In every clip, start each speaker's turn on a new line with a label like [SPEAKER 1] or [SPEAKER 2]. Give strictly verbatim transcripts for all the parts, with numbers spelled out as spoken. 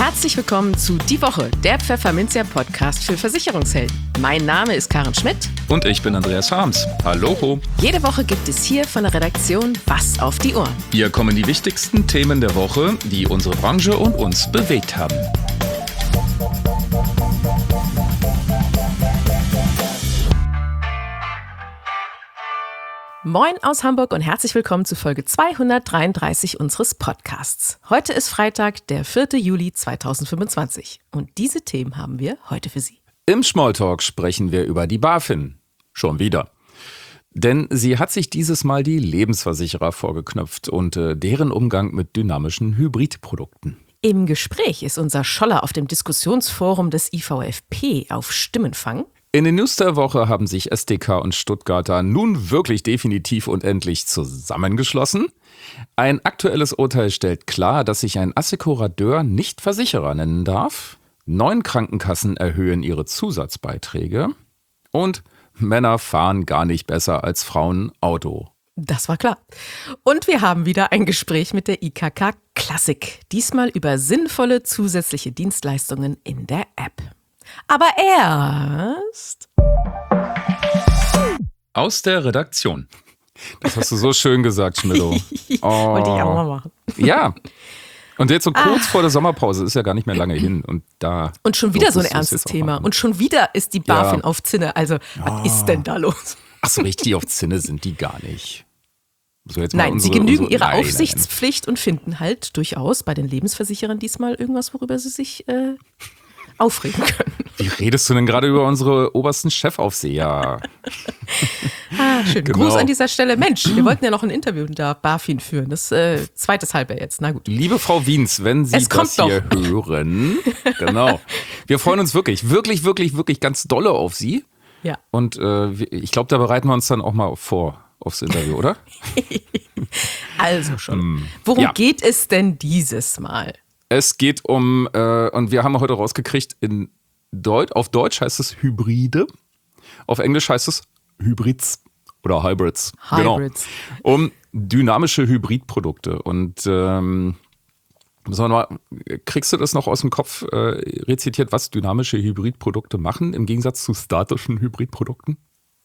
[SPEAKER 1] Herzlich willkommen zu Die Woche, der Pfefferminzia-Podcast für Versicherungshelden. Mein Name ist Karen Schmidt.
[SPEAKER 2] Und ich bin Andreas Harms. Hallo.
[SPEAKER 1] Jede Woche gibt es hier von der Redaktion was auf die Ohren.
[SPEAKER 2] Hier kommen die wichtigsten Themen der Woche, die unsere Branche und uns bewegt haben.
[SPEAKER 1] Moin aus Hamburg und herzlich willkommen zu Folge zweihundertdreiunddreißig unseres Podcasts. Heute ist Freitag, der vierte Juli zweitausendfünfundzwanzig und diese Themen haben wir heute für Sie.
[SPEAKER 2] Im Smalltalk sprechen wir über die BaFin. Schon wieder. Denn sie hat sich dieses Mal die Lebensversicherer vorgeknöpft und äh, deren Umgang mit dynamischen Hybridprodukten.
[SPEAKER 1] Im Gespräch ist unser Scholler auf dem Diskussionsforum des I V F P auf Stimmenfang.
[SPEAKER 2] In den News der Woche haben sich S D K und Stuttgarter nun wirklich definitiv und endlich zusammengeschlossen. Ein aktuelles Urteil stellt klar, dass sich ein Assekurateur nicht Versicherer nennen darf. Neun Krankenkassen erhöhen ihre Zusatzbeiträge. Und Männer fahren gar nicht besser als Frauen Auto.
[SPEAKER 1] Das war klar. Und wir haben wieder ein Gespräch mit der I K K Klassik. Diesmal über sinnvolle zusätzliche Dienstleistungen in der App. Aber erst
[SPEAKER 2] aus der Redaktion. Das hast du so schön gesagt, Schmidto.
[SPEAKER 1] Oh. Wollte ich auch mal machen.
[SPEAKER 2] Ja. Und jetzt so kurz ah. vor der Sommerpause, ist ja gar nicht mehr lange hin. Und da.
[SPEAKER 1] Und schon wieder so ein ernstes Thema. Und schon wieder ist die BaFin
[SPEAKER 2] ja.
[SPEAKER 1] auf Zinne. Also, ja. was ist denn da los?
[SPEAKER 2] Ach so, richtig auf Zinne sind die gar nicht. So, jetzt
[SPEAKER 1] nein,
[SPEAKER 2] unsere,
[SPEAKER 1] sie genügen
[SPEAKER 2] unsere,
[SPEAKER 1] ihrer
[SPEAKER 2] nein,
[SPEAKER 1] Aufsichtspflicht
[SPEAKER 2] nein.
[SPEAKER 1] und finden halt durchaus bei den Lebensversicherern diesmal irgendwas, worüber sie sich äh, aufregen können.
[SPEAKER 2] Wie redest du denn gerade über unsere obersten Chefaufseher?
[SPEAKER 1] Ah, schön.
[SPEAKER 2] Genau.
[SPEAKER 1] Gruß an dieser Stelle. Mensch, wir wollten ja noch ein Interview mit der BaFin führen. Das äh, zweites Halbjahr jetzt. Na gut.
[SPEAKER 2] Liebe Frau Wiens, wenn Sie
[SPEAKER 1] es
[SPEAKER 2] das hier doch. hören, genau. Wir freuen uns wirklich, wirklich, wirklich, wirklich ganz dolle auf Sie.
[SPEAKER 1] Ja.
[SPEAKER 2] Und äh, ich glaube, da bereiten wir uns dann auch mal vor aufs Interview, oder?
[SPEAKER 1] Also schon. Worum
[SPEAKER 2] ja.
[SPEAKER 1] geht es denn dieses Mal?
[SPEAKER 2] Es geht um, äh, und wir haben heute rausgekriegt, in Deut- auf Deutsch heißt es Hybride, auf Englisch heißt es Hybrids oder Hybrids.
[SPEAKER 1] Hybrids.
[SPEAKER 2] Genau. Um dynamische Hybridprodukte. Und ähm, müssen wir mal, kriegst du das noch aus dem Kopf äh, rezitiert, was dynamische Hybridprodukte machen, im Gegensatz zu statischen Hybridprodukten?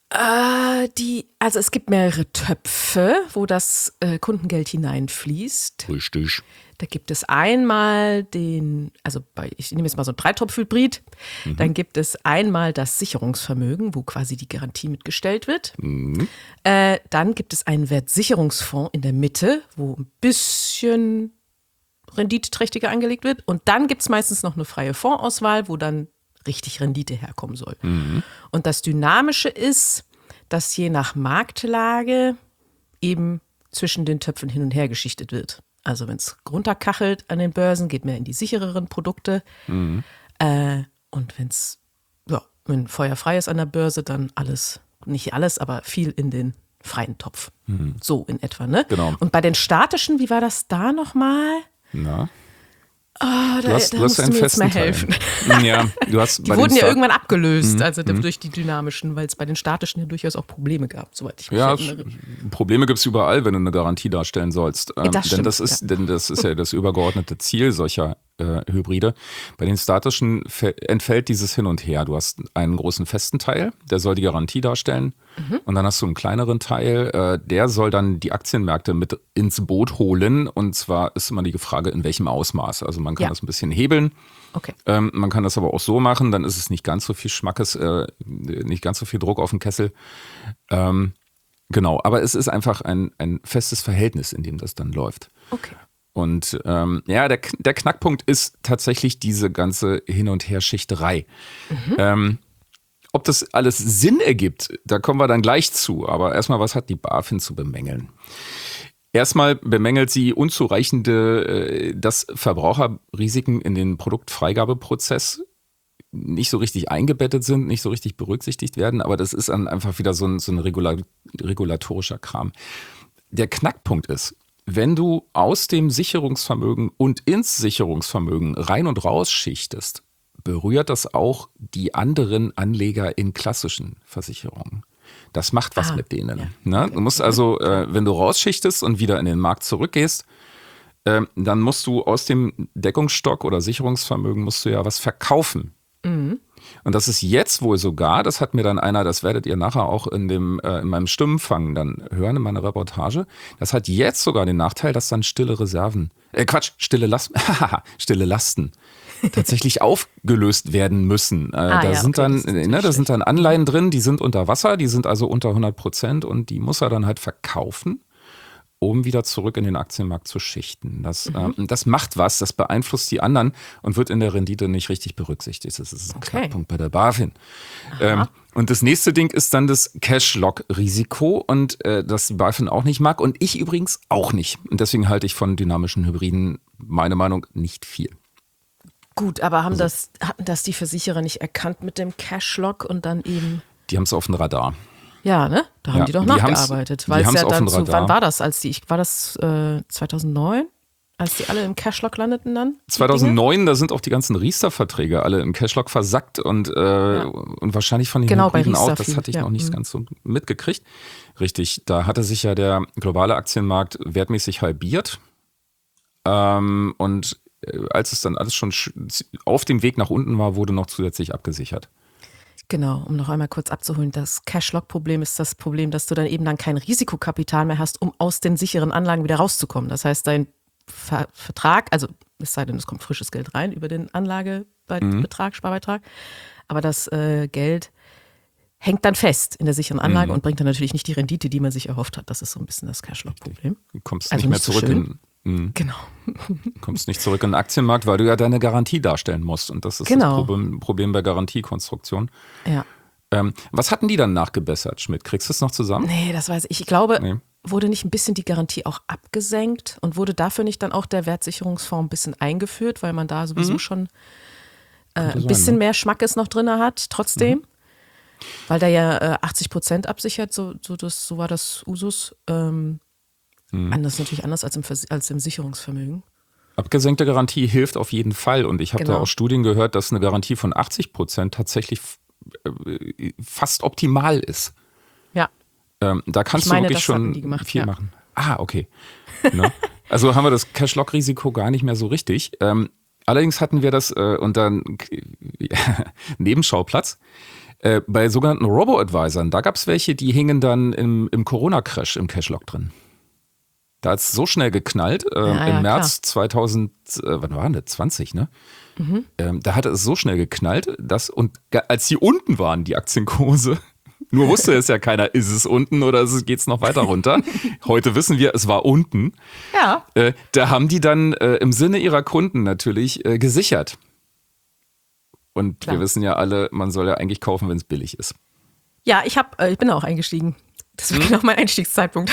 [SPEAKER 1] Äh, die, also es gibt mehrere Töpfe, wo das äh, Kundengeld hineinfließt.
[SPEAKER 2] Richtig.
[SPEAKER 1] Da gibt es einmal den, also bei, ich nehme jetzt mal so ein Dreitopf-Hybrid, mhm. dann gibt es einmal das Sicherungsvermögen, wo quasi die Garantie mitgestellt wird.
[SPEAKER 2] Mhm.
[SPEAKER 1] Äh, dann gibt es einen Wertsicherungsfonds in der Mitte, wo ein bisschen renditeträchtiger angelegt wird. Und dann gibt es meistens noch eine freie Fondsauswahl, wo dann richtig Rendite herkommen soll.
[SPEAKER 2] Mhm.
[SPEAKER 1] Und das Dynamische ist, dass je nach Marktlage eben zwischen den Töpfen hin und her geschichtet wird. Also wenn es runterkachelt an den Börsen, geht mehr in die sichereren Produkte.
[SPEAKER 2] Mhm.
[SPEAKER 1] Äh, und wenn's, ja, wenn feuerfrei ist an der Börse, dann alles, nicht alles, aber viel in den freien Topf.
[SPEAKER 2] Mhm.
[SPEAKER 1] So in etwa, ne?
[SPEAKER 2] Genau.
[SPEAKER 1] Und bei den statischen, wie war das da nochmal?
[SPEAKER 2] Na?
[SPEAKER 1] Oh, da,
[SPEAKER 2] du hast,
[SPEAKER 1] da
[SPEAKER 2] du hast
[SPEAKER 1] musst du
[SPEAKER 2] einen
[SPEAKER 1] mir jetzt mal
[SPEAKER 2] festen
[SPEAKER 1] helfen.
[SPEAKER 2] Teil. Ja, du hast
[SPEAKER 1] die wurden ja
[SPEAKER 2] Sta-
[SPEAKER 1] irgendwann abgelöst,
[SPEAKER 2] mhm.
[SPEAKER 1] also
[SPEAKER 2] mhm.
[SPEAKER 1] durch die dynamischen, weil es bei den statischen ja durchaus auch Probleme gab, soweit ich mich
[SPEAKER 2] ja,
[SPEAKER 1] erinnere.
[SPEAKER 2] Probleme gibt es überall, wenn du eine Garantie darstellen sollst. Ähm,
[SPEAKER 1] das
[SPEAKER 2] denn,
[SPEAKER 1] stimmt,
[SPEAKER 2] das ist,
[SPEAKER 1] ja.
[SPEAKER 2] denn das ist ja das übergeordnete Ziel solcher äh, Hybride. Bei den statischen fe- entfällt dieses Hin und Her. Du hast einen großen festen Teil, der soll die Garantie darstellen. Mhm. Und dann hast du einen kleineren Teil, äh, der soll dann die Aktienmärkte mit ins Boot holen. Und zwar ist immer die Frage, in welchem Ausmaß. Also man kann
[SPEAKER 1] ja.
[SPEAKER 2] das ein bisschen hebeln.
[SPEAKER 1] Okay.
[SPEAKER 2] Ähm, man kann das aber auch so machen, dann ist es nicht ganz so viel Schmackes, äh, nicht ganz so viel Druck auf den Kessel. Ähm, genau, aber es ist einfach ein, ein festes Verhältnis, in dem das dann läuft.
[SPEAKER 1] Okay.
[SPEAKER 2] Und ähm, ja, der, der Knackpunkt ist tatsächlich diese ganze Hin- und Her-Schichterei. Mhm. Ähm, ob das alles Sinn ergibt, da kommen wir dann gleich zu. Aber erstmal, was hat die BaFin zu bemängeln? Erstmal bemängelt sie unzureichende, äh, dass Verbraucherrisiken in den Produktfreigabeprozess nicht so richtig eingebettet sind, nicht so richtig berücksichtigt werden. Aber das ist dann einfach wieder so ein, so ein regula- regulatorischer Kram. Der Knackpunkt ist, wenn du aus dem Sicherungsvermögen und ins Sicherungsvermögen rein und raus schichtest, berührt das auch die anderen Anleger in klassischen Versicherungen. Das macht was
[SPEAKER 1] ah,
[SPEAKER 2] mit denen.
[SPEAKER 1] Ja.
[SPEAKER 2] Ne?
[SPEAKER 1] Okay.
[SPEAKER 2] Du musst also, äh, wenn du rausschichtest und wieder in den Markt zurückgehst, ähm, dann musst du aus dem Deckungsstock oder Sicherungsvermögen musst du ja was verkaufen.
[SPEAKER 1] Mhm.
[SPEAKER 2] Und das ist jetzt wohl sogar, das hat mir dann einer, das werdet ihr nachher auch in dem äh, in meinem Stimmenfang dann hören, in meiner Reportage, das hat jetzt sogar den Nachteil, dass dann stille Reserven, äh Quatsch, stille Lasten, stille Lasten tatsächlich aufgelöst werden müssen. Äh,
[SPEAKER 1] Ah,
[SPEAKER 2] da
[SPEAKER 1] ja,
[SPEAKER 2] sind
[SPEAKER 1] okay,
[SPEAKER 2] dann,
[SPEAKER 1] das ist natürlich
[SPEAKER 2] ne, da sind
[SPEAKER 1] schlecht.
[SPEAKER 2] dann Anleihen drin, die sind unter Wasser, die sind also unter hundert Prozent und die muss er dann halt verkaufen, um wieder zurück in den Aktienmarkt zu schichten. Das,
[SPEAKER 1] Mhm.
[SPEAKER 2] ähm, das macht was, das beeinflusst die anderen und wird in der Rendite nicht richtig berücksichtigt. Das ist ein
[SPEAKER 1] Okay.
[SPEAKER 2] Knackpunkt bei der BaFin. Ähm, und das nächste Ding ist dann das Cash-Lock-Risiko und äh, das die BaFin auch nicht mag und ich übrigens auch nicht. Und deswegen halte ich von dynamischen Hybriden, meine Meinung, nicht viel.
[SPEAKER 1] Gut, aber haben das, hatten das die Versicherer nicht erkannt mit dem Cash-Lock und dann eben,
[SPEAKER 2] Die haben es auf dem Radar.
[SPEAKER 1] ja, ne? Da haben
[SPEAKER 2] Ja,
[SPEAKER 1] die doch
[SPEAKER 2] die haben's-
[SPEAKER 1] nachgearbeitet.
[SPEAKER 2] die
[SPEAKER 1] Weil es
[SPEAKER 2] haben's
[SPEAKER 1] ja
[SPEAKER 2] auf
[SPEAKER 1] dann
[SPEAKER 2] dem
[SPEAKER 1] zu,
[SPEAKER 2] Radar.
[SPEAKER 1] wann war das, als die, ich, war das äh, zweitausendneun, als die alle im Cash-Lock landeten dann? die Dinge?
[SPEAKER 2] zweitausendneun, da sind auch die ganzen Riester-Verträge alle im Cashlock versackt und, äh,
[SPEAKER 1] Ja.
[SPEAKER 2] und wahrscheinlich von den
[SPEAKER 1] Genau, bei
[SPEAKER 2] Hybriden auch.
[SPEAKER 1] Riester
[SPEAKER 2] Das
[SPEAKER 1] viel,
[SPEAKER 2] hatte ich
[SPEAKER 1] ja.
[SPEAKER 2] noch nicht
[SPEAKER 1] Mhm.
[SPEAKER 2] ganz so mitgekriegt. Richtig, da hatte sich ja der globale Aktienmarkt wertmäßig halbiert. Ähm, und äh, als es dann alles schon sch- auf dem Weg nach unten war, wurde noch zusätzlich abgesichert.
[SPEAKER 1] Genau, um noch einmal kurz abzuholen, das Cash-Lock-Problem ist das Problem, dass du dann eben dann kein Risikokapital mehr hast, um aus den sicheren Anlagen wieder rauszukommen. Das heißt, dein Ver Vertrag, also es sei denn, es kommt frisches Geld rein über den Anlagebetrag, Sparbeitrag, aber das äh, Geld hängt dann fest in der sicheren Anlage
[SPEAKER 2] Mhm.
[SPEAKER 1] und bringt dann natürlich nicht die Rendite, die man sich erhofft hat. Das ist so ein bisschen das Cash-Lock-Problem.
[SPEAKER 2] Du kommst
[SPEAKER 1] Also
[SPEAKER 2] nicht mehr
[SPEAKER 1] nicht so
[SPEAKER 2] zurück
[SPEAKER 1] schön.
[SPEAKER 2] in, mh,
[SPEAKER 1] Genau.
[SPEAKER 2] kommst nicht zurück in den Aktienmarkt, weil du ja deine Garantie darstellen musst. Und das ist
[SPEAKER 1] Genau.
[SPEAKER 2] das Problem, Problem bei Garantiekonstruktion.
[SPEAKER 1] Ja.
[SPEAKER 2] Ähm, was hatten die dann nachgebessert, Schmidt? Kriegst du es noch zusammen?
[SPEAKER 1] Nee, das weiß ich. Ich glaube,
[SPEAKER 2] Nee.
[SPEAKER 1] wurde nicht ein bisschen die Garantie auch abgesenkt und wurde dafür nicht dann auch der Wertsicherungsfonds ein bisschen eingeführt, weil man da sowieso
[SPEAKER 2] Mhm.
[SPEAKER 1] schon äh,
[SPEAKER 2] Könnte
[SPEAKER 1] ein
[SPEAKER 2] sein,
[SPEAKER 1] bisschen
[SPEAKER 2] ne?
[SPEAKER 1] mehr Schmackes noch drin hat, trotzdem.
[SPEAKER 2] Mhm.
[SPEAKER 1] Weil der ja äh, achtzig Prozent absichert, so, so, das, so war das Usus. Ähm,
[SPEAKER 2] Mhm.
[SPEAKER 1] Anders natürlich anders als im, Vers- als im Sicherungsvermögen.
[SPEAKER 2] Abgesenkte Garantie hilft auf jeden Fall. Und ich habe
[SPEAKER 1] Genau.
[SPEAKER 2] da auch Studien gehört, dass eine Garantie von achtzig Prozent tatsächlich f- äh, fast optimal ist.
[SPEAKER 1] Ja.
[SPEAKER 2] Ähm, da kannst
[SPEAKER 1] Ich meine,
[SPEAKER 2] du wirklich
[SPEAKER 1] das hatten
[SPEAKER 2] schon
[SPEAKER 1] die gemacht,
[SPEAKER 2] viel
[SPEAKER 1] ja.
[SPEAKER 2] machen. Ah, okay. Ne? Also haben wir das Cash-Lock-Risiko gar nicht mehr so richtig. Ähm, allerdings hatten wir das äh, unter Nebenschauplatz. Äh, bei sogenannten Robo-Advisern, da gab es welche, die hingen dann im, im Corona-Crash im Cash-Lock drin. Da hat es so schnell geknallt, äh,
[SPEAKER 1] Ja, ja,
[SPEAKER 2] im März zweitausend, äh, wann war das? zwanzig, ne?
[SPEAKER 1] Mhm.
[SPEAKER 2] Ähm, da hatte es so schnell geknallt, dass, und ga- als die unten waren, die Aktienkurse, nur wusste es ja keiner, ist es unten oder geht es noch weiter runter. Heute wissen wir, es war unten.
[SPEAKER 1] Ja.
[SPEAKER 2] Äh, da haben die dann äh, im Sinne ihrer Kunden natürlich äh, gesichert. Und
[SPEAKER 1] Klar.
[SPEAKER 2] wir wissen ja alle, man soll ja eigentlich kaufen, wenn es billig ist.
[SPEAKER 1] Ja, ich, hab, äh, ich bin auch eingestiegen. Das war
[SPEAKER 2] Hm?
[SPEAKER 1] genau mein Einstiegszeitpunkt.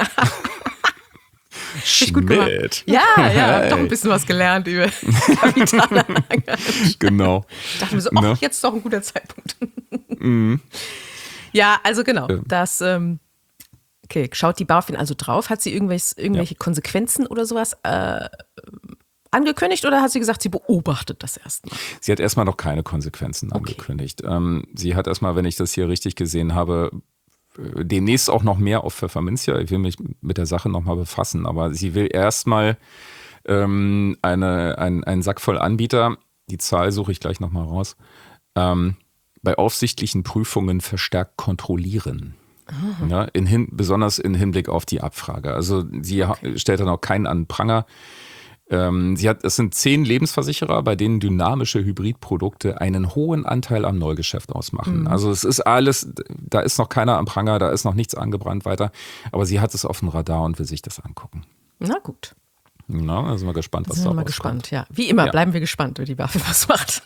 [SPEAKER 1] Richtig gut gemacht.
[SPEAKER 2] Schmidt.
[SPEAKER 1] Ja, ja, hab doch ein bisschen was gelernt über Kapitalanlage.
[SPEAKER 2] Genau.
[SPEAKER 1] Ich dachte mir so, ach,
[SPEAKER 2] Ne?
[SPEAKER 1] jetzt ist doch ein guter Zeitpunkt.
[SPEAKER 2] Mhm.
[SPEAKER 1] Ja, also genau,
[SPEAKER 2] Ähm.
[SPEAKER 1] das, ähm, okay, schaut die BaFin also drauf? Hat sie irgendwelche, irgendwelche Konsequenzen oder sowas äh, angekündigt oder hat sie gesagt, sie beobachtet das erstmal?
[SPEAKER 2] Sie hat erstmal noch keine Konsequenzen
[SPEAKER 1] Okay.
[SPEAKER 2] angekündigt. Ähm, sie hat erstmal, wenn ich das hier richtig gesehen habe, äh, demnächst auch noch mehr auf Pfefferminzia. Ich will mich mit der Sache nochmal befassen, aber sie will erstmal ähm, eine, ein, einen Sack voll Anbieter, die Zahl suche ich gleich nochmal raus, ähm, bei aufsichtlichen Prüfungen verstärkt kontrollieren. Ja, in hin, besonders in Hinblick auf die Abfrage. Also sie
[SPEAKER 1] Okay.
[SPEAKER 2] ha- stellt dann auch keinen an den Pranger. Ähm, sie hat, es sind zehn Lebensversicherer, bei denen dynamische Hybridprodukte einen hohen Anteil am Neugeschäft ausmachen.
[SPEAKER 1] Mhm.
[SPEAKER 2] Also es ist alles, da ist noch keiner am Pranger, da ist noch nichts angebrannt weiter. Aber sie hat es auf dem Radar und will sich das angucken.
[SPEAKER 1] Na gut,
[SPEAKER 2] Na, da sind wir gespannt, was
[SPEAKER 1] sind
[SPEAKER 2] da
[SPEAKER 1] wir mal
[SPEAKER 2] rauskommt.
[SPEAKER 1] gespannt. Ja, wie immer
[SPEAKER 2] Ja.
[SPEAKER 1] bleiben wir gespannt, wie die BaFin was macht.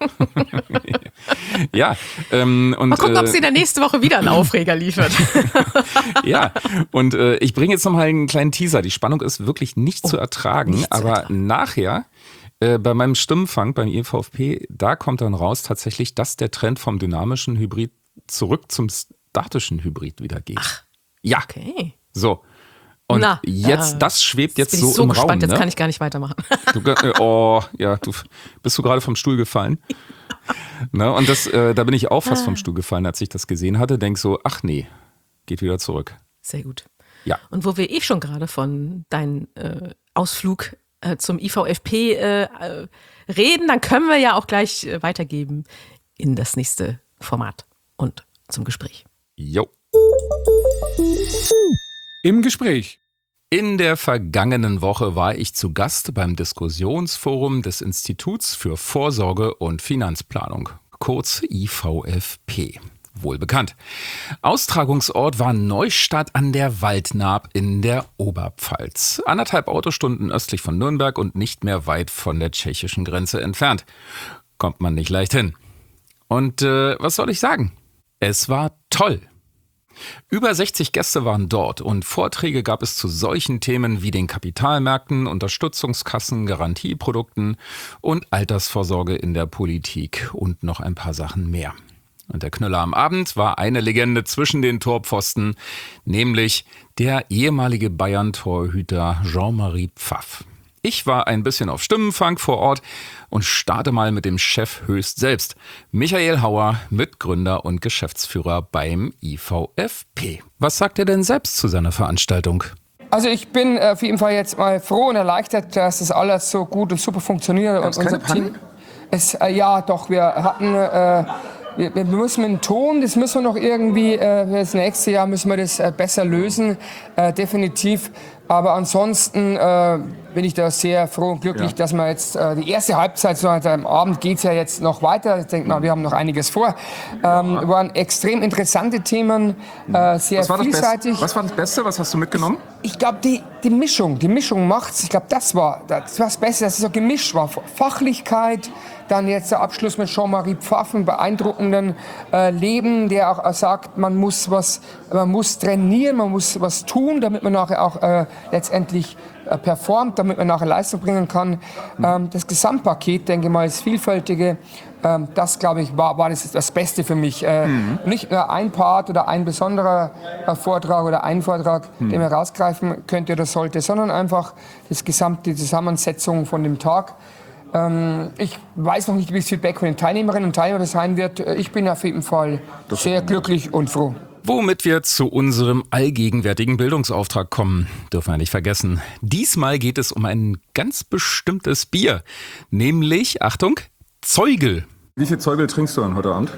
[SPEAKER 2] Ja, ähm, und
[SPEAKER 1] Mal gucken, ob
[SPEAKER 2] äh,
[SPEAKER 1] sie dann nächste Woche wieder einen Aufreger liefert.
[SPEAKER 2] ja, und äh, ich bringe jetzt noch mal einen kleinen Teaser. Die Spannung ist wirklich nicht zu ertragen,
[SPEAKER 1] nicht zu
[SPEAKER 2] aber
[SPEAKER 1] ertragen.
[SPEAKER 2] nachher äh, bei meinem Stimmenfang beim E V F P, da kommt dann raus tatsächlich, dass der Trend vom dynamischen Hybrid zurück zum statischen Hybrid wieder geht. Ach, ja,
[SPEAKER 1] Okay.
[SPEAKER 2] so. Und
[SPEAKER 1] Na,
[SPEAKER 2] jetzt,
[SPEAKER 1] äh,
[SPEAKER 2] das schwebt jetzt
[SPEAKER 1] bin
[SPEAKER 2] so,
[SPEAKER 1] ich so
[SPEAKER 2] im
[SPEAKER 1] gespannt,
[SPEAKER 2] Raum.
[SPEAKER 1] jetzt
[SPEAKER 2] Ne?
[SPEAKER 1] kann ich gar nicht weitermachen.
[SPEAKER 2] Du, äh, oh, ja, du bist du gerade vom Stuhl gefallen. Ne? Und das, äh, da bin ich auch fast vom Stuhl gefallen, als ich das gesehen hatte. Denk so, ach nee, geht wieder zurück.
[SPEAKER 1] Sehr gut.
[SPEAKER 2] Ja.
[SPEAKER 1] Und wo wir eh schon gerade von deinem äh, Ausflug äh, zum I V F P äh, reden, dann können wir ja auch gleich äh, weitergeben in das nächste Format und zum Gespräch.
[SPEAKER 2] Jo.
[SPEAKER 3] Im Gespräch.
[SPEAKER 2] In der vergangenen Woche war ich zu Gast beim Diskussionsforum des Instituts für Vorsorge und Finanzplanung, kurz I V F P. Wohl bekannt. Austragungsort war Neustadt an der Waldnaab in der Oberpfalz. Anderthalb Autostunden östlich von Nürnberg und nicht mehr weit von der tschechischen Grenze entfernt. Kommt man nicht leicht hin. Und äh, was soll ich sagen? Es war toll. Über sechzig Gäste waren dort und Vorträge gab es zu solchen Themen wie den Kapitalmärkten, Unterstützungskassen, Garantieprodukten und Altersvorsorge in der Politik und noch ein paar Sachen mehr. Und der Knüller am Abend war eine Legende zwischen den Torpfosten, nämlich der ehemalige Bayern-Torhüter Jean-Marie Pfaff. Ich war ein bisschen auf Stimmenfang vor Ort und starte mal mit dem Chef höchst selbst, Michael Hauer, Mitgründer und Geschäftsführer beim I V F P. Was sagt er denn selbst zu seiner Veranstaltung?
[SPEAKER 4] Also ich bin auf jeden Fall jetzt mal froh und erleichtert, dass das alles so gut und super funktioniert.
[SPEAKER 3] Gab's
[SPEAKER 4] und unser
[SPEAKER 3] keine Pannen?
[SPEAKER 4] Team, es, äh, ja, doch, wir hatten... Äh, Wir, wir müssen mit dem Ton, das müssen wir noch irgendwie, äh, das nächste Jahr müssen wir das äh, besser lösen, äh, definitiv. Aber ansonsten äh, bin ich da sehr froh und glücklich, ja. dass wir jetzt äh, die erste Halbzeit, so am Abend geht's ja jetzt noch weiter. Ich denke mal, wir haben noch einiges vor. Ähm, ja. Waren extrem interessante Themen, äh, sehr
[SPEAKER 3] was war
[SPEAKER 4] vielseitig.
[SPEAKER 3] Das was war das Beste? Was hast du mitgenommen?
[SPEAKER 4] Ich, ich glaube, die, die Mischung, die Mischung macht's. Ich glaube, das war das, war das Beste, dass es so gemischt war. Fachlichkeit, dann jetzt der Abschluss mit Jean-Marie Pfaff, einen beeindruckenden äh, Leben, der auch sagt, man muss was, man muss trainieren, man muss was tun, damit man nachher auch äh, letztendlich äh, performt, damit man nachher Leistung bringen kann. Ähm, das Gesamtpaket, denke ich mal, ist vielfältige. Ähm, das, glaube ich, war, war das, das Beste für mich. Äh, mhm. Nicht nur ein Part oder ein besonderer äh, Vortrag oder ein Vortrag, mhm. den man rausgreifen könnte oder sollte, sondern einfach das gesamte, die Zusammensetzung von dem Tag. Ähm, ich weiß noch nicht, wie das Feedback von den Teilnehmerinnen und Teilnehmern sein wird. Ich bin auf jeden Fall sehr glücklich und froh.
[SPEAKER 2] Womit wir zu unserem allgegenwärtigen Bildungsauftrag kommen, dürfen wir nicht vergessen. Diesmal geht es um ein ganz bestimmtes Bier, nämlich, Achtung, Zeugel.
[SPEAKER 3] Wie viel Zeugel trinkst du dann heute Abend?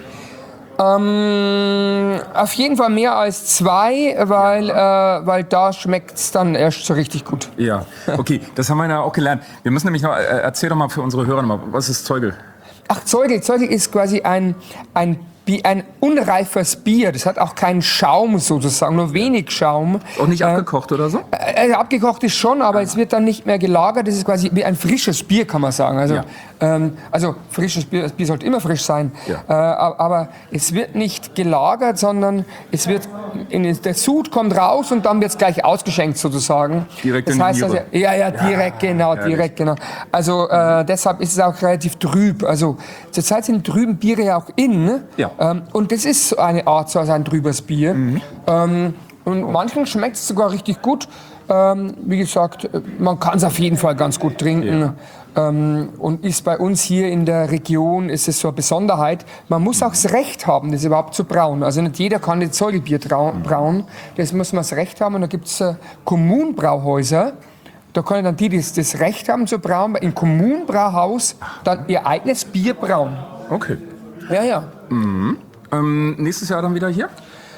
[SPEAKER 4] Ähm, auf jeden Fall mehr als zwei, weil, äh, weil da schmeckt es dann erst so richtig gut.
[SPEAKER 3] Ja, okay, das haben wir ja auch gelernt. Wir müssen nämlich noch, äh, erzähl doch mal für unsere Hörer nochmal, was ist Zeugel?
[SPEAKER 4] Ach, Zeugel, Zeugel ist quasi ein, ein Bier, ein unreifes Bier. Das hat auch keinen Schaum sozusagen, nur wenig Schaum.
[SPEAKER 3] Auch nicht abgekocht äh, oder so?
[SPEAKER 4] Äh, abgekocht ist schon, aber ah. es wird dann nicht mehr gelagert. Das ist quasi wie ein frisches Bier, kann man sagen. Also, ja. ähm, also frisches Bier, das Bier sollte immer frisch sein. Ja. Äh, aber es wird nicht gelagert, sondern es wird in, der Sud kommt raus und dann wird es gleich ausgeschenkt sozusagen.
[SPEAKER 3] Direkt
[SPEAKER 4] das
[SPEAKER 3] in die
[SPEAKER 4] heißt
[SPEAKER 3] Niere.
[SPEAKER 4] Also, ja, ja, direkt, ja, genau, direkt, genau. Also äh, deshalb ist es auch relativ trüb. Also zurzeit sind trüben Biere ja auch in. Ja. Ähm, und das ist so eine Art, so ein trübes Bier. Mhm. Ähm, und manchen schmeckt es sogar richtig gut. Ähm, wie gesagt, man kann es auf jeden Fall ganz gut trinken. Ja. Ähm, und ist bei uns hier in der Region, ist es so eine Besonderheit, man muss auch das Recht haben, das überhaupt zu brauen. Also nicht jeder kann das Zeugelbier brauen, das muss man das Recht haben. Und da gibt es äh, Kommunbrauhäuser, da können dann die, die das, das Recht haben zu brauen, im Kommunbrauhaus dann ihr eigenes Bier brauen.
[SPEAKER 3] Okay.
[SPEAKER 4] Ja, ja.
[SPEAKER 3] Mhm. Ähm, nächstes Jahr dann wieder hier?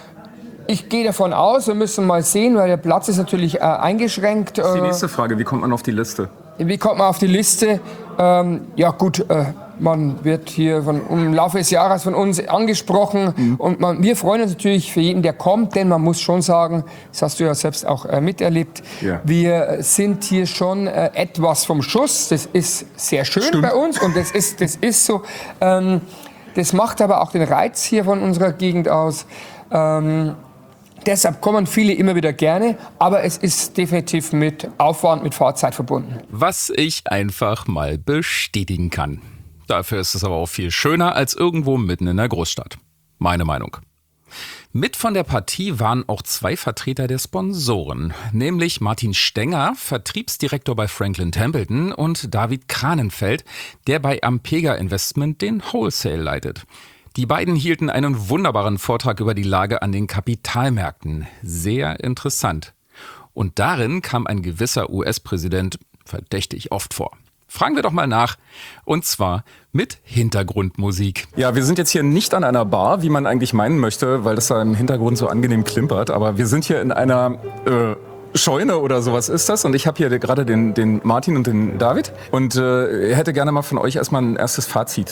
[SPEAKER 4] Ich gehe davon aus, wir müssen mal sehen, weil der Platz ist natürlich äh, eingeschränkt.
[SPEAKER 3] Das ist die nächste Frage, wie kommt man auf die Liste?
[SPEAKER 4] Wie kommt man auf die Liste? Ähm, ja gut, äh, man wird hier von, im Laufe des Jahres von uns angesprochen. Mhm. Und man, wir freuen uns natürlich für jeden, der kommt, denn man muss schon sagen, das hast du ja selbst auch äh, miterlebt, ja. wir sind hier schon äh, etwas vom Schuss. Das ist sehr schön Stimmt. bei uns und das ist, das ist so. Ähm, das macht aber auch den Reiz hier von unserer Gegend aus. Ähm, Deshalb kommen viele immer wieder gerne, aber es ist definitiv mit Aufwand, mit Fahrzeit verbunden.
[SPEAKER 2] Was ich einfach mal bestätigen kann. Dafür ist es aber auch viel schöner als irgendwo mitten in der Großstadt. Meine Meinung. Mit von der Partie waren auch zwei Vertreter der Sponsoren, nämlich Martin Stenger, Vertriebsdirektor bei Franklin Templeton, und David Kranenfeld, der bei Ampega Investment den Wholesale leitet. Die beiden hielten einen wunderbaren Vortrag über die Lage an den Kapitalmärkten. Sehr interessant. Und darin kam ein gewisser U S-Präsident verdächtig oft vor. Fragen wir doch mal nach, und zwar mit Hintergrundmusik.
[SPEAKER 3] Ja, wir sind jetzt hier nicht an einer Bar, wie man eigentlich meinen möchte, weil das da im Hintergrund so angenehm klimpert, aber wir sind hier in einer äh, Scheune oder sowas ist das, und ich habe hier gerade den, den Martin und den David, und äh, hätte gerne mal von euch erstmal ein erstes Fazit.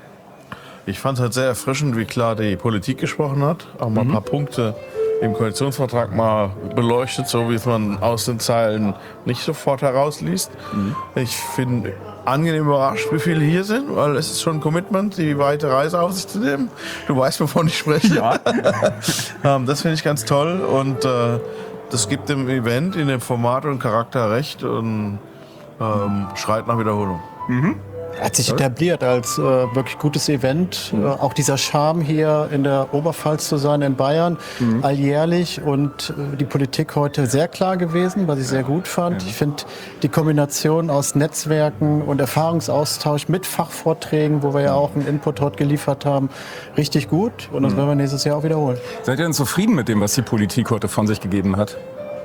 [SPEAKER 5] Ich fand es halt sehr erfrischend, wie klar die Politik gesprochen hat, auch mal mhm. ein paar Punkte im Koalitionsvertrag mal beleuchtet, so wie es man aus den Zeilen nicht sofort herausliest. Mhm. Ich bin angenehm überrascht, wie viele hier sind, weil es ist schon ein Commitment, die weite Reise auf sich zu nehmen. Du weißt, wovon ich spreche. Ja. ähm, das finde ich ganz toll, und äh, das gibt dem Event in dem Format und Charakter recht und ähm, schreit nach Wiederholung.
[SPEAKER 3] Mhm.
[SPEAKER 6] Hat sich etabliert als äh, wirklich gutes Event. Mhm. Äh, auch dieser Charme hier in der Oberpfalz zu sein, in Bayern, mhm. alljährlich, und äh, die Politik heute sehr klar gewesen, was ich sehr gut fand. Ja. Ich finde die Kombination aus Netzwerken und Erfahrungsaustausch mit Fachvorträgen, wo wir ja auch einen Input heute geliefert haben, richtig gut, und das mhm. werden wir nächstes Jahr auch wiederholen.
[SPEAKER 3] Seid ihr denn zufrieden mit dem, was die Politik heute von sich gegeben hat?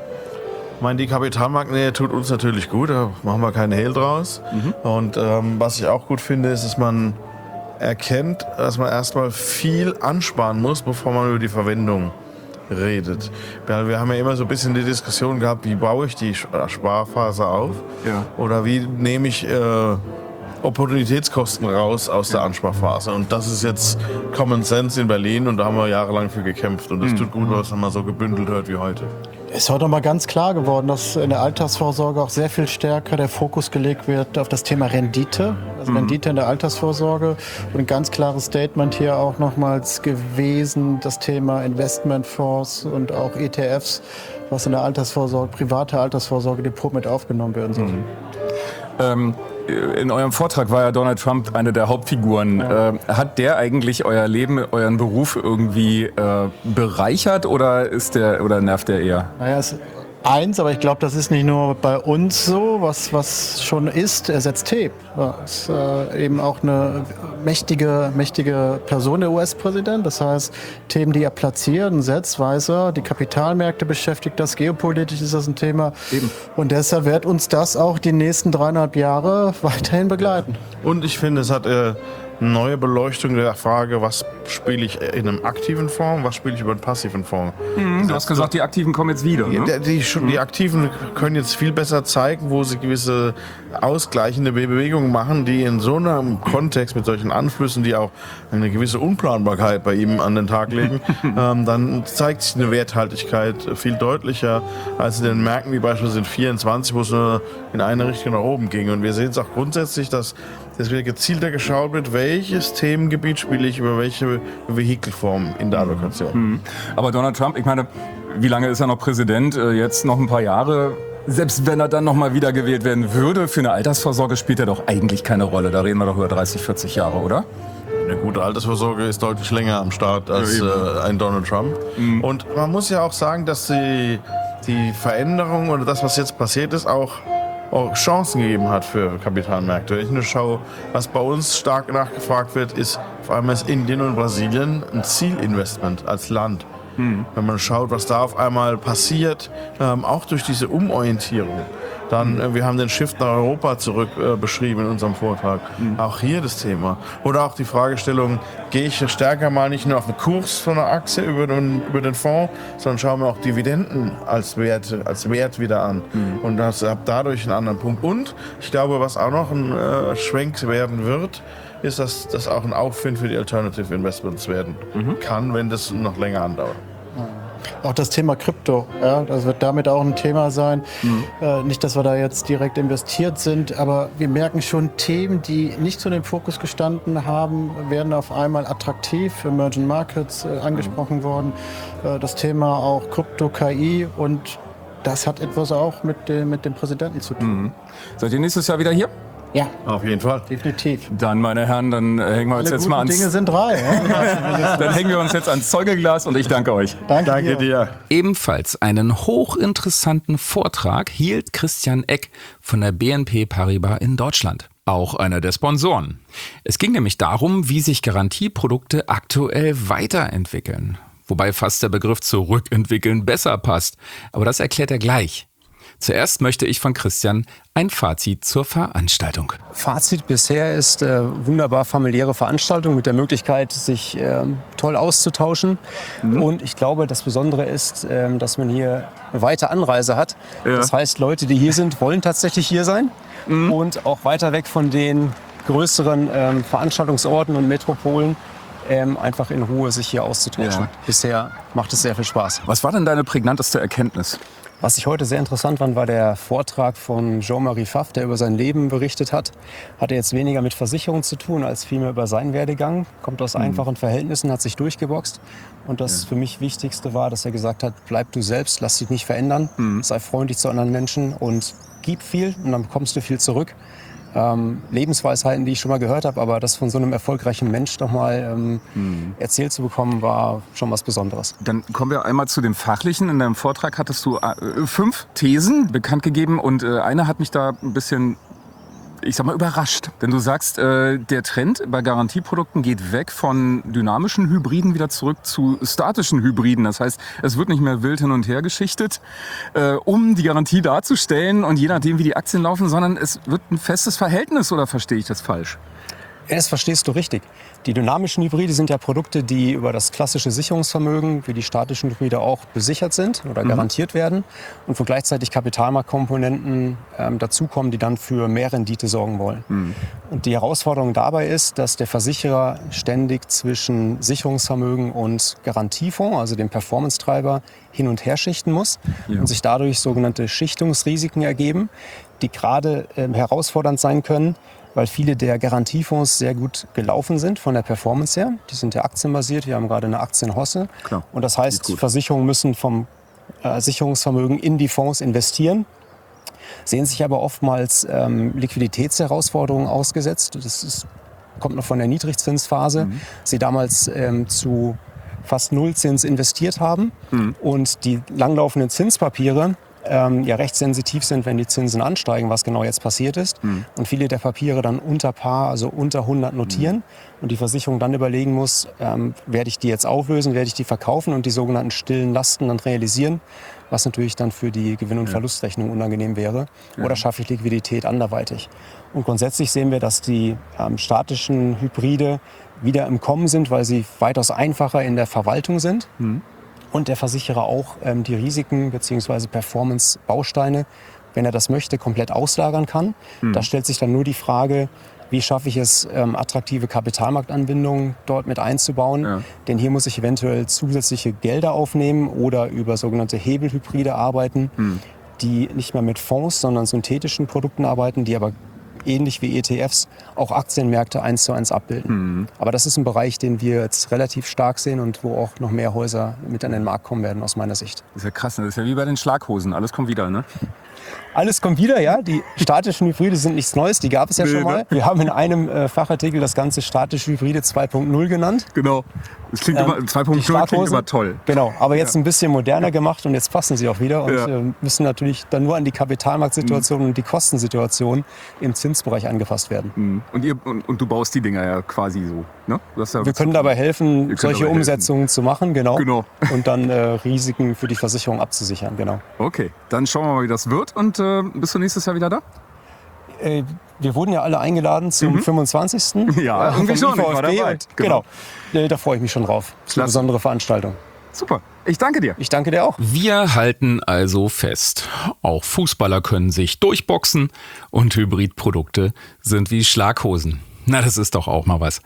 [SPEAKER 5] Ich meine, die Kapitalmarktnähe tut uns natürlich gut, da machen wir keinen Hehl draus. Mhm. Und ähm, was ich auch gut finde, ist, dass man erkennt, dass man erstmal viel ansparen muss, bevor man über die Verwendung redet. Weil wir haben ja immer so ein bisschen die Diskussion gehabt, wie baue ich die Sparphase auf? Ja. Oder wie nehme ich äh, Opportunitätskosten raus aus der Ansparphase. Und das ist jetzt Common Sense in Berlin, und da haben wir jahrelang für gekämpft. Und das mhm. tut gut, was man mal so gebündelt hört wie heute.
[SPEAKER 6] Es ist heute noch mal ganz klar geworden, dass in der Altersvorsorge auch sehr viel stärker der Fokus gelegt wird auf das Thema Rendite, also mhm. Rendite in der Altersvorsorge. Und ein ganz klares Statement hier auch nochmals gewesen, das Thema Investmentfonds und auch E T Fs, was in der Altersvorsorge, private Altersvorsorge, Depot mit aufgenommen werden soll.
[SPEAKER 3] Mhm. Ähm In eurem Vortrag war ja Donald Trump eine der Hauptfiguren. Ja. Äh, hat der eigentlich euer Leben, euren Beruf irgendwie äh, bereichert, oder ist der, oder nervt der eher?
[SPEAKER 6] Naja, es eins, aber ich glaube, das ist nicht nur bei uns so, was, was schon ist, er setzt Tape. Ja, ist äh, eben auch eine mächtige, mächtige Person, der U S-Präsident. Das heißt, Themen, die er platziert und setzt, weiß er, die Kapitalmärkte beschäftigt das, geopolitisch ist das ein Thema. Eben. Und deshalb wird uns das auch die nächsten dreieinhalb Jahre weiterhin begleiten.
[SPEAKER 5] Und ich finde, es hat äh, neue Beleuchtung der Frage, was spiele ich in einem aktiven Fonds, was spiele ich über einen passiven Fonds.
[SPEAKER 3] Mhm, du hast gesagt, die Aktiven kommen jetzt wieder. Ne?
[SPEAKER 5] Die, die, die, die Aktiven können jetzt viel besser zeigen, wo sie gewisse ausgleichende Bewegungen machen, die in so einem Kontext mit solchen Anflüssen, die auch eine gewisse Unplanbarkeit bei ihm an den Tag legen, ähm, dann zeigt sich eine Werthaltigkeit viel deutlicher als in den Märkten wie beispielsweise in vierundzwanzig, wo es nur in eine Richtung nach oben ging. Und wir sehen es auch grundsätzlich, dass es wieder gezielter geschaut wird, welches Themengebiet spiele ich über welche Vehikelform in der Allokation.
[SPEAKER 3] Mhm. Aber Donald Trump, ich meine, wie lange ist er noch Präsident? Jetzt noch ein paar Jahre. Selbst wenn er dann noch mal wiedergewählt werden würde, für eine Altersvorsorge spielt er doch eigentlich keine Rolle. Da reden wir doch über dreißig, vierzig Jahre, oder?
[SPEAKER 5] Eine gute Altersvorsorge ist deutlich länger am Start als ja, äh, ein Donald Trump. Mhm. Und man muss ja auch sagen, dass die, die Veränderung oder das, was jetzt passiert ist, auch auch Chancen gegeben hat für Kapitalmärkte. Wenn ich nur schaue, was bei uns stark nachgefragt wird, ist vor allem ist Indien und Brasilien ein Zielinvestment als Land. Hm. Wenn man schaut, was da auf einmal passiert, ähm, auch durch diese Umorientierung. Dann, äh, wir haben den Shift nach Europa zurück äh, beschrieben in unserem Vortrag. Mhm. Auch hier das Thema. Oder auch die Fragestellung, gehe ich stärker mal nicht nur auf den Kurs von der Aktie über den, über den Fonds, sondern schaue mir auch Dividenden als Wert, als Wert wieder an. Mhm. Und das habe dadurch einen anderen Punkt. Und ich glaube, was auch noch ein äh, Schwenk werden wird, ist, dass das auch ein Aufwind für die Alternative Investments werden mhm. kann, wenn das noch länger andauert.
[SPEAKER 6] Auch das Thema Krypto, ja, das wird damit auch ein Thema sein. Mhm. Äh, nicht, dass wir da jetzt direkt investiert sind, aber wir merken schon, Themen, die nicht zu dem Fokus gestanden haben, werden auf einmal attraktiv. Emerging Markets äh, angesprochen mhm. worden. Äh, das Thema auch Krypto, K I, und das hat etwas auch mit dem, mit dem Präsidenten zu tun.
[SPEAKER 3] Mhm. Seid ihr nächstes Jahr wieder hier?
[SPEAKER 6] Ja,
[SPEAKER 5] auf jeden Fall.
[SPEAKER 6] Definitiv.
[SPEAKER 3] Dann, meine Herren, dann hängen wir uns
[SPEAKER 6] Alle
[SPEAKER 3] jetzt mal ans...
[SPEAKER 6] Dinge sind drei. Ja?
[SPEAKER 3] Dann hängen wir uns jetzt ans Zeugeglas, und ich danke euch.
[SPEAKER 6] Danke,
[SPEAKER 5] danke dir. dir.
[SPEAKER 2] Ebenfalls einen hochinteressanten Vortrag hielt Christian Eck von der B N P Paribas in Deutschland. Auch einer der Sponsoren. Es ging nämlich darum, wie sich Garantieprodukte aktuell weiterentwickeln. Wobei fast der Begriff zurückentwickeln besser passt. Aber das erklärt er gleich. Zuerst möchte ich von Christian ein Fazit zur Veranstaltung.
[SPEAKER 7] Fazit bisher ist äh, wunderbar familiäre Veranstaltung mit der Möglichkeit, sich äh, toll auszutauschen. Mhm. Und ich glaube, das Besondere ist, äh, dass man hier eine weite Anreise hat. Ja. Das heißt, Leute, die hier sind, wollen tatsächlich hier sein. Mhm. Und auch weiter weg von den größeren ähm, Veranstaltungsorten und Metropolen ähm, einfach in Ruhe sich hier auszutauschen. Ja. Bisher macht es sehr viel Spaß.
[SPEAKER 3] Was war denn deine prägnanteste Erkenntnis?
[SPEAKER 7] Was ich heute sehr interessant fand, war der Vortrag von Jean-Marie Pfaff, der über sein Leben berichtet hat. Hatte jetzt weniger mit Versicherung zu tun, als vielmehr über seinen Werdegang. Kommt aus mhm. einfachen Verhältnissen, hat sich durchgeboxt. Und das ja. für mich Wichtigste war, dass er gesagt hat, bleib du selbst, lass dich nicht verändern. Mhm. Sei freundlich zu anderen Menschen und gib viel und dann bekommst du viel zurück. Ähm, Lebensweisheiten, die ich schon mal gehört habe, aber das von so einem erfolgreichen Mensch noch mal ähm, mhm. erzählt zu bekommen, war schon was Besonderes.
[SPEAKER 3] Dann kommen wir einmal zu dem Fachlichen. In deinem Vortrag hattest du äh, fünf Thesen bekannt gegeben und äh, eine hat mich da ein bisschen, ich sag mal, überrascht. Denn du sagst, äh, der Trend bei Garantieprodukten geht weg von dynamischen Hybriden wieder zurück zu statischen Hybriden. Das heißt, es wird nicht mehr wild hin und her geschichtet, äh, um die Garantie darzustellen und je nachdem, wie die Aktien laufen, sondern es wird ein festes Verhältnis, oder verstehe ich das falsch?
[SPEAKER 7] Ja, das verstehst du richtig. Die dynamischen Hybride sind ja Produkte, die über das klassische Sicherungsvermögen, wie die statischen Hybride auch, besichert sind oder mhm. garantiert werden und wo gleichzeitig Kapitalmarktkomponenten ähm, dazukommen, die dann für mehr Rendite sorgen wollen. Mhm. Und die Herausforderung dabei ist, dass der Versicherer ständig zwischen Sicherungsvermögen und Garantiefonds, also dem Performance-Treiber, hin und her schichten muss ja. und sich dadurch sogenannte Schichtungsrisiken ergeben, die gerade äh, herausfordernd sein können, weil viele der Garantiefonds sehr gut gelaufen sind von der Performance her. Die sind ja aktienbasiert, wir haben gerade eine Aktienhosse. Klar. Und das heißt, Versicherungen müssen vom äh, Sicherungsvermögen in die Fonds investieren, sehen sich aber oftmals ähm, Liquiditätsherausforderungen ausgesetzt. Das ist, kommt noch von der Niedrigzinsphase. Mhm. Sie damals ähm, zu fast Nullzins investiert haben mhm. und die langlaufenden Zinspapiere Ähm, ja recht sensitiv sind, wenn die Zinsen ansteigen, was genau jetzt passiert ist. Mhm. Und viele der Papiere dann unter Par, also unter hundert notieren. Mhm. Und die Versicherung dann überlegen muss, ähm, werde ich die jetzt auflösen, werde ich die verkaufen und die sogenannten stillen Lasten dann realisieren, was natürlich dann für die Gewinn- und Verlustrechnung unangenehm wäre. Ja. Oder schaffe ich Liquidität anderweitig. Und grundsätzlich sehen wir, dass die ähm, statischen Hybride wieder im Kommen sind, weil sie weitaus einfacher in der Verwaltung sind. Mhm. Und der Versicherer auch ähm, die Risiken bzw. Performance-Bausteine, wenn er das möchte, komplett auslagern kann. Mhm. Da stellt sich dann nur die Frage, wie schaffe ich es, ähm, attraktive Kapitalmarktanbindungen dort mit einzubauen. Ja. Denn hier muss ich eventuell zusätzliche Gelder aufnehmen oder über sogenannte Hebelhybride arbeiten, mhm. die nicht mehr mit Fonds, sondern synthetischen Produkten arbeiten, die aber ähnlich wie E T Fs auch Aktienmärkte eins zu eins abbilden. Mhm. Aber das ist ein Bereich, den wir jetzt relativ stark sehen und wo auch noch mehr Häuser mit an den Markt kommen werden, aus meiner Sicht.
[SPEAKER 3] Das ist ja krass, das ist ja wie bei den Schlaghosen, alles kommt wieder, ne?
[SPEAKER 7] Alles kommt wieder, ja. Die statischen Hybride sind nichts Neues, die gab es ja nee, schon mal. Wir haben in einem äh, Fachartikel das Ganze statische Hybride zwei Punkt null genannt.
[SPEAKER 3] Genau. Das klingt ähm, immer, zwei Punkt null klingt immer toll.
[SPEAKER 7] Genau, aber jetzt ja. ein bisschen moderner gemacht und jetzt passen sie auch wieder und ja. äh, müssen natürlich dann nur an die Kapitalmarktsituation mhm. und die Kostensituation im Zinsbereich angepasst werden.
[SPEAKER 3] Mhm. Und, ihr, und, und du baust die Dinger ja quasi so, ne?
[SPEAKER 7] Ja Wir können dabei helfen, solche dabei Umsetzungen helfen. zu machen, genau.
[SPEAKER 3] genau.
[SPEAKER 7] Und dann äh, Risiken für die Versicherung abzusichern, genau.
[SPEAKER 3] Okay, dann schauen wir mal, wie das wird und äh, bist du nächstes Jahr wieder da?
[SPEAKER 7] Äh, wir wurden ja alle eingeladen zum mhm. fünfundzwanzigsten
[SPEAKER 3] Ja,
[SPEAKER 7] äh,
[SPEAKER 3] irgendwie schon.
[SPEAKER 7] I V F B und, genau. genau. Äh, da freue ich mich schon drauf. Das ist eine besondere Veranstaltung.
[SPEAKER 3] Super. Ich danke dir.
[SPEAKER 7] Ich danke dir auch.
[SPEAKER 2] Wir halten also fest, auch Fußballer können sich durchboxen und Hybridprodukte sind wie Schlaghosen. Na, das ist doch auch mal was.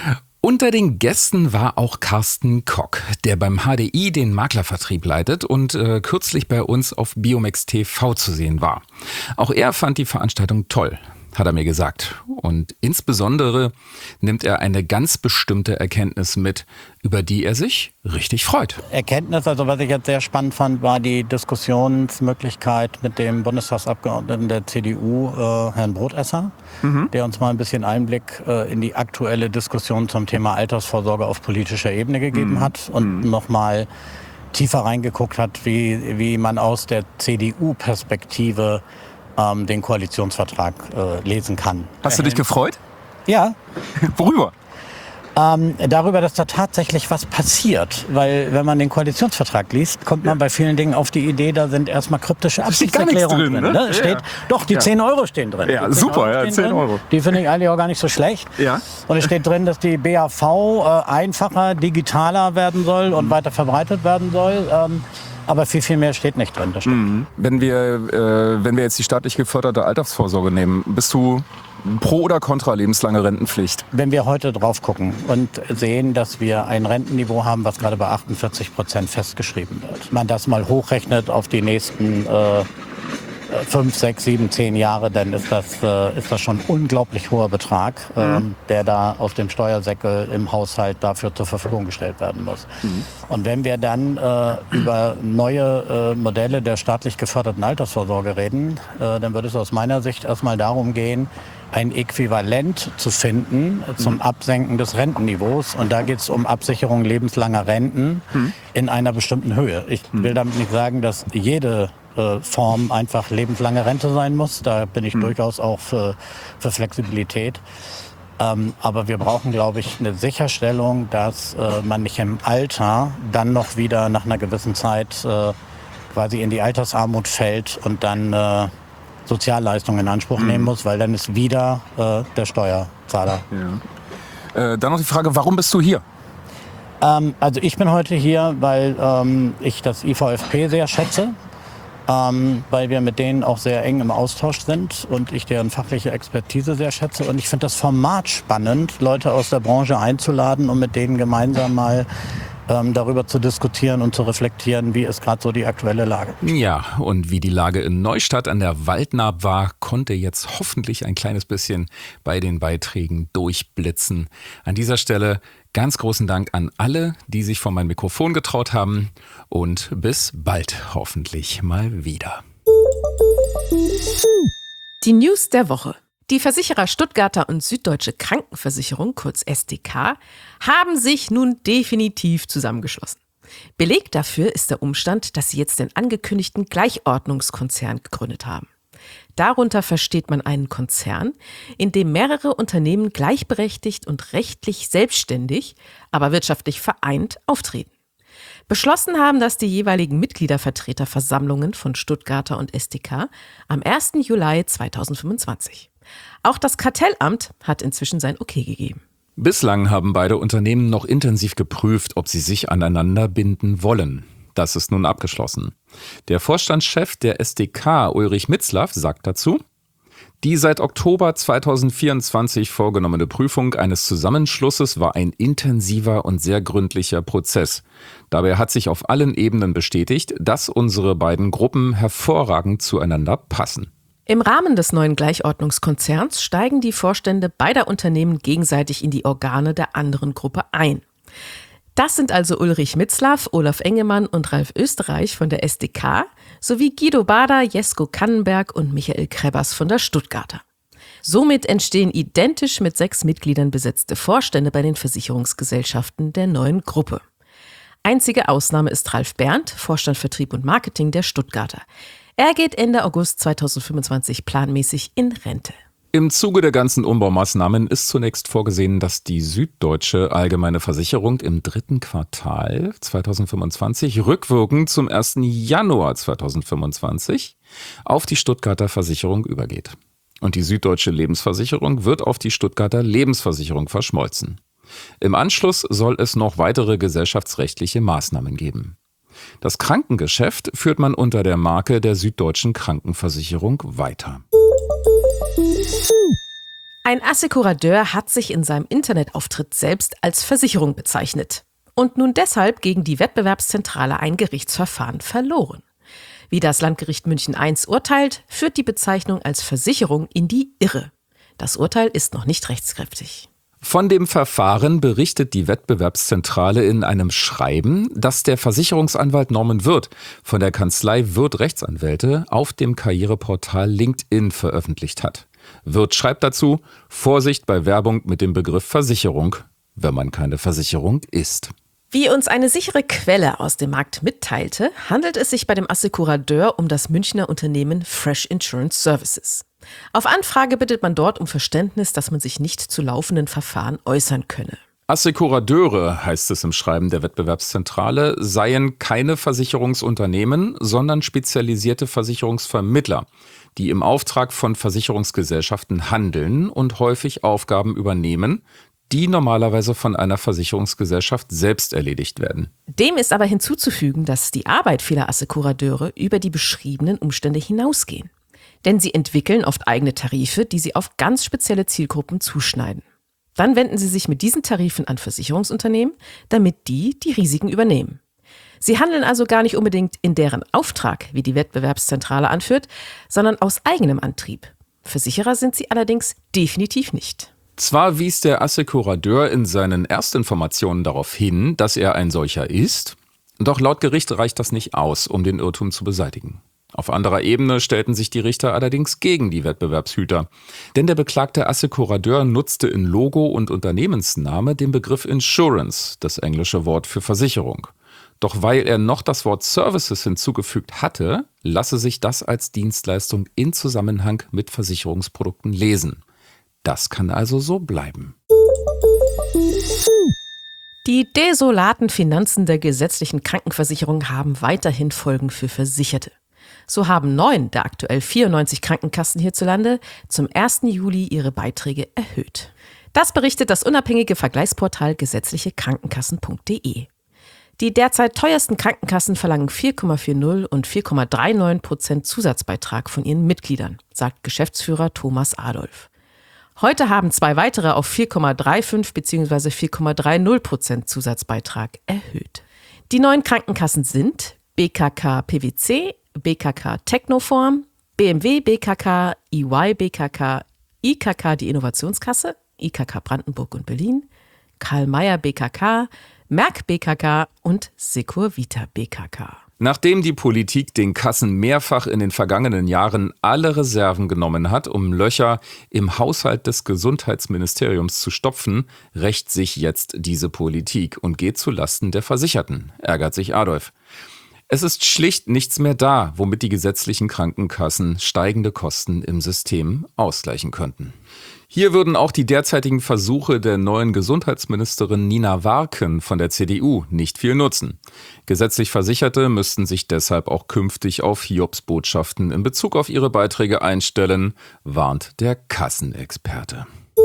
[SPEAKER 2] Unter den Gästen war auch Carsten Kock, der beim H D I den Maklervertrieb leitet und äh, kürzlich bei uns auf Biomex T V zu sehen war. Auch er fand die Veranstaltung toll, hat er mir gesagt. Und insbesondere nimmt er eine ganz bestimmte Erkenntnis mit, über die er sich richtig freut.
[SPEAKER 8] Erkenntnis, also was ich jetzt sehr spannend fand, war die Diskussionsmöglichkeit mit dem Bundestagsabgeordneten der C D U, äh, Herrn Brotesser, mhm. der uns mal ein bisschen Einblick äh, in die aktuelle Diskussion zum Thema Altersvorsorge auf politischer Ebene gegeben mhm. hat und mhm. nochmal tiefer reingeguckt hat, wie, wie man aus der C D U-Perspektive ähm, den Koalitionsvertrag äh, lesen kann.
[SPEAKER 3] Hast du dich gefreut?
[SPEAKER 8] Ja.
[SPEAKER 3] Worüber?
[SPEAKER 8] Ähm, darüber, dass da tatsächlich was passiert. Weil wenn man den Koalitionsvertrag liest, kommt man bei vielen Dingen auf die Idee, da sind erstmal kryptische Absichtserklärungen
[SPEAKER 3] drin,
[SPEAKER 8] drin.
[SPEAKER 3] ne?
[SPEAKER 8] Ne? Steht,
[SPEAKER 3] Ja.
[SPEAKER 8] Doch, die
[SPEAKER 3] Ja.
[SPEAKER 8] zehn Euro stehen drin.
[SPEAKER 3] Ja,
[SPEAKER 8] Die zehn
[SPEAKER 3] super,
[SPEAKER 8] Euro
[SPEAKER 3] ja,
[SPEAKER 8] stehen
[SPEAKER 3] zehn
[SPEAKER 8] drin.
[SPEAKER 3] Euro.
[SPEAKER 8] Die finde ich eigentlich auch gar nicht so schlecht.
[SPEAKER 3] Ja.
[SPEAKER 8] Und es steht drin, dass die B A V äh, einfacher, digitaler werden soll und weiter verbreitet werden soll. Ähm, aber viel, viel mehr steht nicht drin. Das stimmt.
[SPEAKER 3] Wenn wir, äh, wenn wir jetzt die staatlich geförderte Altersvorsorge nehmen, bist du pro oder contra lebenslange Rentenpflicht?
[SPEAKER 8] Wenn wir heute drauf gucken und sehen, dass wir ein Rentenniveau haben, was gerade bei achtundvierzig Prozent festgeschrieben wird, wenn man das mal hochrechnet auf die nächsten äh, fünf, sechs, sieben, zehn Jahre, dann ist das, äh, ist das schon ein unglaublich hoher Betrag, mhm. ähm, der da aus dem Steuersäckel im Haushalt dafür zur Verfügung gestellt werden muss. Mhm. Und wenn wir dann äh, über neue äh, Modelle der staatlich geförderten Altersvorsorge reden, äh, dann wird es aus meiner Sicht erstmal darum gehen, ein Äquivalent zu finden zum Absenken des Rentenniveaus. Und da geht es um Absicherung lebenslanger Renten mhm. in einer bestimmten Höhe. Ich will damit nicht sagen, dass jede äh, Form einfach lebenslange Rente sein muss. Da bin ich mhm. durchaus auch für, für Flexibilität. Ähm, aber wir brauchen, glaube ich, eine Sicherstellung, dass äh, man nicht im Alter dann noch wieder nach einer gewissen Zeit äh, quasi in die Altersarmut fällt und dann äh, Sozialleistungen in Anspruch mhm. nehmen muss, weil dann ist wieder äh, der Steuerzahler.
[SPEAKER 3] Ja. Äh, dann noch die Frage, warum bist du hier?
[SPEAKER 8] Ähm, also ich bin heute hier, weil ähm, ich das I V F P sehr schätze, ähm, weil wir mit denen auch sehr eng im Austausch sind und ich deren fachliche Expertise sehr schätze. Und ich finde das Format spannend, Leute aus der Branche einzuladen, um mit denen gemeinsam mal ähm, darüber zu diskutieren und zu reflektieren, wie ist gerade so die aktuelle Lage.
[SPEAKER 2] Ja, und wie die Lage in Neustadt an der Waldnaab war, konnte jetzt hoffentlich ein kleines bisschen bei den Beiträgen durchblitzen. An dieser Stelle ganz großen Dank an alle, die sich vor mein Mikrofon getraut haben, und bis bald hoffentlich mal wieder.
[SPEAKER 1] Die News der Woche. Die Versicherer Stuttgarter und Süddeutsche Krankenversicherung, kurz S D K, haben sich nun definitiv zusammengeschlossen. Beleg dafür ist der Umstand, dass sie jetzt den angekündigten Gleichordnungskonzern gegründet haben. Darunter versteht man einen Konzern, in dem mehrere Unternehmen gleichberechtigt und rechtlich selbstständig, aber wirtschaftlich vereint auftreten. Beschlossen haben das die jeweiligen Mitgliedervertreterversammlungen von Stuttgarter und S D K am ersten Juli zweitausendfünfundzwanzig. Auch das Kartellamt hat inzwischen sein Okay gegeben.
[SPEAKER 2] Bislang haben beide Unternehmen noch intensiv geprüft, ob sie sich aneinander binden wollen. Das ist nun abgeschlossen. Der Vorstandschef der S D K, Ulrich Mitzlaff, sagt dazu: Die seit Oktober zweitausendvierundzwanzig vorgenommene Prüfung eines Zusammenschlusses war ein intensiver und sehr gründlicher Prozess. Dabei hat sich auf allen Ebenen bestätigt, dass unsere beiden Gruppen hervorragend zueinander passen.
[SPEAKER 1] Im Rahmen des neuen Gleichordnungskonzerns steigen die Vorstände beider Unternehmen gegenseitig in die Organe der anderen Gruppe ein. Das sind also Ulrich Mitzlaff, Olaf Engemann und Ralf Österreich von der S D K sowie Guido Bader, Jesko Kannenberg und Michael Krebbers von der Stuttgarter. Somit entstehen identisch mit sechs Mitgliedern besetzte Vorstände bei den Versicherungsgesellschaften der neuen Gruppe. Einzige Ausnahme ist Ralf Berndt, Vorstand Vertrieb und Marketing der Stuttgarter. Er geht Ende August zweitausendfünfundzwanzig planmäßig in Rente.
[SPEAKER 2] Im Zuge der ganzen Umbaumaßnahmen ist zunächst vorgesehen, dass die Süddeutsche Allgemeine Versicherung im dritten Quartal zweitausendfünfundzwanzig rückwirkend zum ersten Januar zweitausendfünfundzwanzig auf die Stuttgarter Versicherung übergeht. Und die Süddeutsche Lebensversicherung wird auf die Stuttgarter Lebensversicherung verschmolzen. Im Anschluss soll es noch weitere gesellschaftsrechtliche Maßnahmen geben. Das Krankengeschäft führt man unter der Marke der Süddeutschen Krankenversicherung weiter.
[SPEAKER 1] Ein Assekurateur hat sich in seinem Internetauftritt selbst als Versicherung bezeichnet und nun deshalb gegen die Wettbewerbszentrale ein Gerichtsverfahren verloren. Wie das Landgericht München eins urteilt, führt die Bezeichnung als Versicherung in die Irre. Das Urteil ist noch nicht rechtskräftig.
[SPEAKER 2] Von dem Verfahren berichtet die Wettbewerbszentrale in einem Schreiben, das der Versicherungsanwalt Norman Wirth von der Kanzlei Wirth Rechtsanwälte auf dem Karriereportal LinkedIn veröffentlicht hat. Wirth schreibt dazu: Vorsicht bei Werbung mit dem Begriff Versicherung, wenn man keine Versicherung ist.
[SPEAKER 1] Wie uns eine sichere Quelle aus dem Markt mitteilte, handelt es sich bei dem Assekurateur um das Münchner Unternehmen Fresh Insurance Services. Auf Anfrage bittet man dort um Verständnis, dass man sich nicht zu laufenden Verfahren äußern könne.
[SPEAKER 2] Assekurateure, heißt es im Schreiben der Wettbewerbszentrale, seien keine Versicherungsunternehmen, sondern spezialisierte Versicherungsvermittler, die im Auftrag von Versicherungsgesellschaften handeln und häufig Aufgaben übernehmen, die normalerweise von einer Versicherungsgesellschaft selbst erledigt werden.
[SPEAKER 1] Dem ist aber hinzuzufügen, dass die Arbeit vieler Assekurateure über die beschriebenen Umstände hinausgehen. Denn sie entwickeln oft eigene Tarife, die sie auf ganz spezielle Zielgruppen zuschneiden. Dann wenden sie sich mit diesen Tarifen an Versicherungsunternehmen, damit die die Risiken übernehmen. Sie handeln also gar nicht unbedingt in deren Auftrag, wie die Wettbewerbszentrale anführt, sondern aus eigenem Antrieb. Versicherer sind sie allerdings definitiv nicht.
[SPEAKER 2] Zwar wies der Assekurateur in seinen Erstinformationen darauf hin, dass er ein solcher ist, doch laut Gericht reicht das nicht aus, um den Irrtum zu beseitigen. Auf anderer Ebene stellten sich die Richter allerdings gegen die Wettbewerbshüter. Denn der beklagte Assekurateur nutzte in Logo und Unternehmensname den Begriff Insurance, das englische Wort für Versicherung. Doch weil er noch das Wort Services hinzugefügt hatte, lasse sich das als Dienstleistung in Zusammenhang mit Versicherungsprodukten lesen. Das kann also so bleiben.
[SPEAKER 1] Die desolaten Finanzen der gesetzlichen Krankenversicherung haben weiterhin Folgen für Versicherte. So haben neun der aktuell vierundneunzig Krankenkassen hierzulande zum ersten Juli ihre Beiträge erhöht. Das berichtet das unabhängige Vergleichsportal gesetzliche krankenkassen punkt de. Die derzeit teuersten Krankenkassen verlangen vier Komma vierzig und vier Komma neununddreißig Prozent Zusatzbeitrag von ihren Mitgliedern, sagt Geschäftsführer Thomas Adolf. Heute haben zwei weitere auf vier Komma fünfunddreißig bzw. vier Komma dreißig Prozent Zusatzbeitrag erhöht. Die neuen Krankenkassen sind B K K P W C, B K K Technoform, B M W B K K, E Y B K K, I K K die Innovationskasse, I K K Brandenburg und Berlin, Karl Mayer B K K, Merck B K K und Securvita B K K.
[SPEAKER 2] Nachdem die Politik den Kassen mehrfach in den vergangenen Jahren alle Reserven genommen hat, um Löcher im Haushalt des Gesundheitsministeriums zu stopfen, rächt sich jetzt diese Politik und geht zulasten der Versicherten, ärgert sich Adolf. Es ist schlicht nichts mehr da, womit die gesetzlichen Krankenkassen steigende Kosten im System ausgleichen könnten. Hier würden auch die derzeitigen Versuche der neuen Gesundheitsministerin Nina Warken von der C D U nicht viel nutzen. Gesetzlich Versicherte müssten sich deshalb auch künftig auf Hiobsbotschaften in Bezug auf ihre Beiträge einstellen, warnt der Kassenexperte.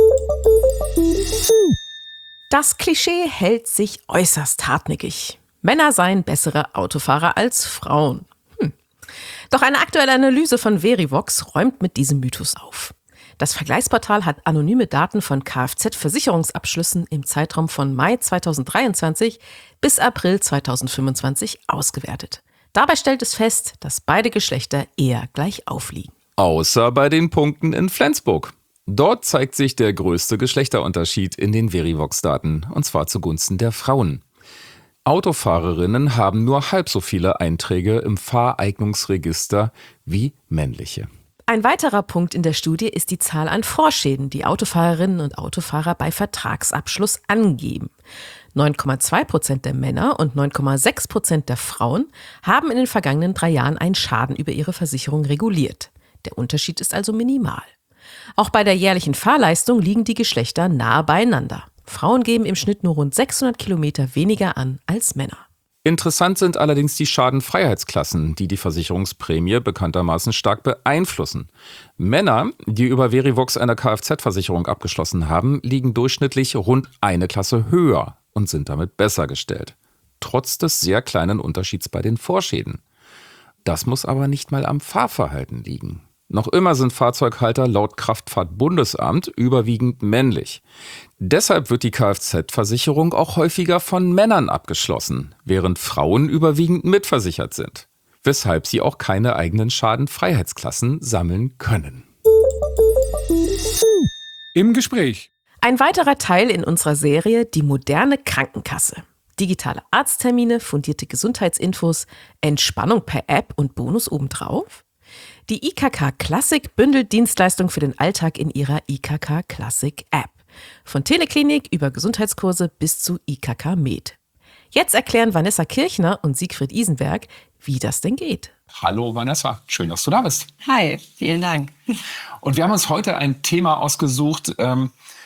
[SPEAKER 1] Das Klischee hält sich äußerst hartnäckig. Männer seien bessere Autofahrer als Frauen. Hm. Doch eine aktuelle Analyse von Verivox räumt mit diesem Mythos auf. Das Vergleichsportal hat anonyme Daten von Kfz-Versicherungsabschlüssen im Zeitraum von Mai zweitausenddreiundzwanzig bis April zweitausendfünfundzwanzig ausgewertet. Dabei stellt es fest, dass beide Geschlechter eher gleich aufliegen.
[SPEAKER 2] Außer bei den Punkten in Flensburg. Dort zeigt sich der größte Geschlechterunterschied in den Verivox-Daten, und zwar zugunsten der Frauen. Autofahrerinnen haben nur halb so viele Einträge im Fahreignungsregister wie männliche.
[SPEAKER 1] Ein weiterer Punkt in der Studie ist die Zahl an Vorschäden, die Autofahrerinnen und Autofahrer bei Vertragsabschluss angeben. neun Komma zwei Prozent der Männer und neun Komma sechs Prozent der Frauen haben in den vergangenen drei Jahren einen Schaden über ihre Versicherung reguliert. Der Unterschied ist also minimal. Auch bei der jährlichen Fahrleistung liegen die Geschlechter nahe beieinander. Frauen geben im Schnitt nur rund sechshundert Kilometer weniger an als Männer.
[SPEAKER 2] Interessant sind allerdings die Schadenfreiheitsklassen, die die Versicherungsprämie bekanntermaßen stark beeinflussen. Männer, die über Verivox eine Kfz-Versicherung abgeschlossen haben, liegen durchschnittlich rund eine Klasse höher und sind damit besser gestellt. Trotz des sehr kleinen Unterschieds bei den Vorschäden. Das muss aber nicht mal am Fahrverhalten liegen. Noch immer sind Fahrzeughalter laut Kraftfahrtbundesamt überwiegend männlich. Deshalb wird die Kfz-Versicherung auch häufiger von Männern abgeschlossen, während Frauen überwiegend mitversichert sind, weshalb sie auch keine eigenen Schadenfreiheitsklassen sammeln können.
[SPEAKER 3] Im Gespräch.
[SPEAKER 1] Ein weiterer Teil in unserer Serie Die moderne Krankenkasse. Digitale Arzttermine, fundierte Gesundheitsinfos, Entspannung per App und Bonus obendrauf. Die I K K Classic bündelt Dienstleistungen für den Alltag in ihrer I K K Classic App. Von Teleklinik über Gesundheitskurse bis zu I K K Med. Jetzt erklären Vanessa Kirchner und Siegfried Isenberg, wie das denn geht.
[SPEAKER 9] Hallo Vanessa, schön, dass du da bist.
[SPEAKER 10] Hi, vielen Dank.
[SPEAKER 9] Und wir haben uns heute ein Thema ausgesucht, ähm,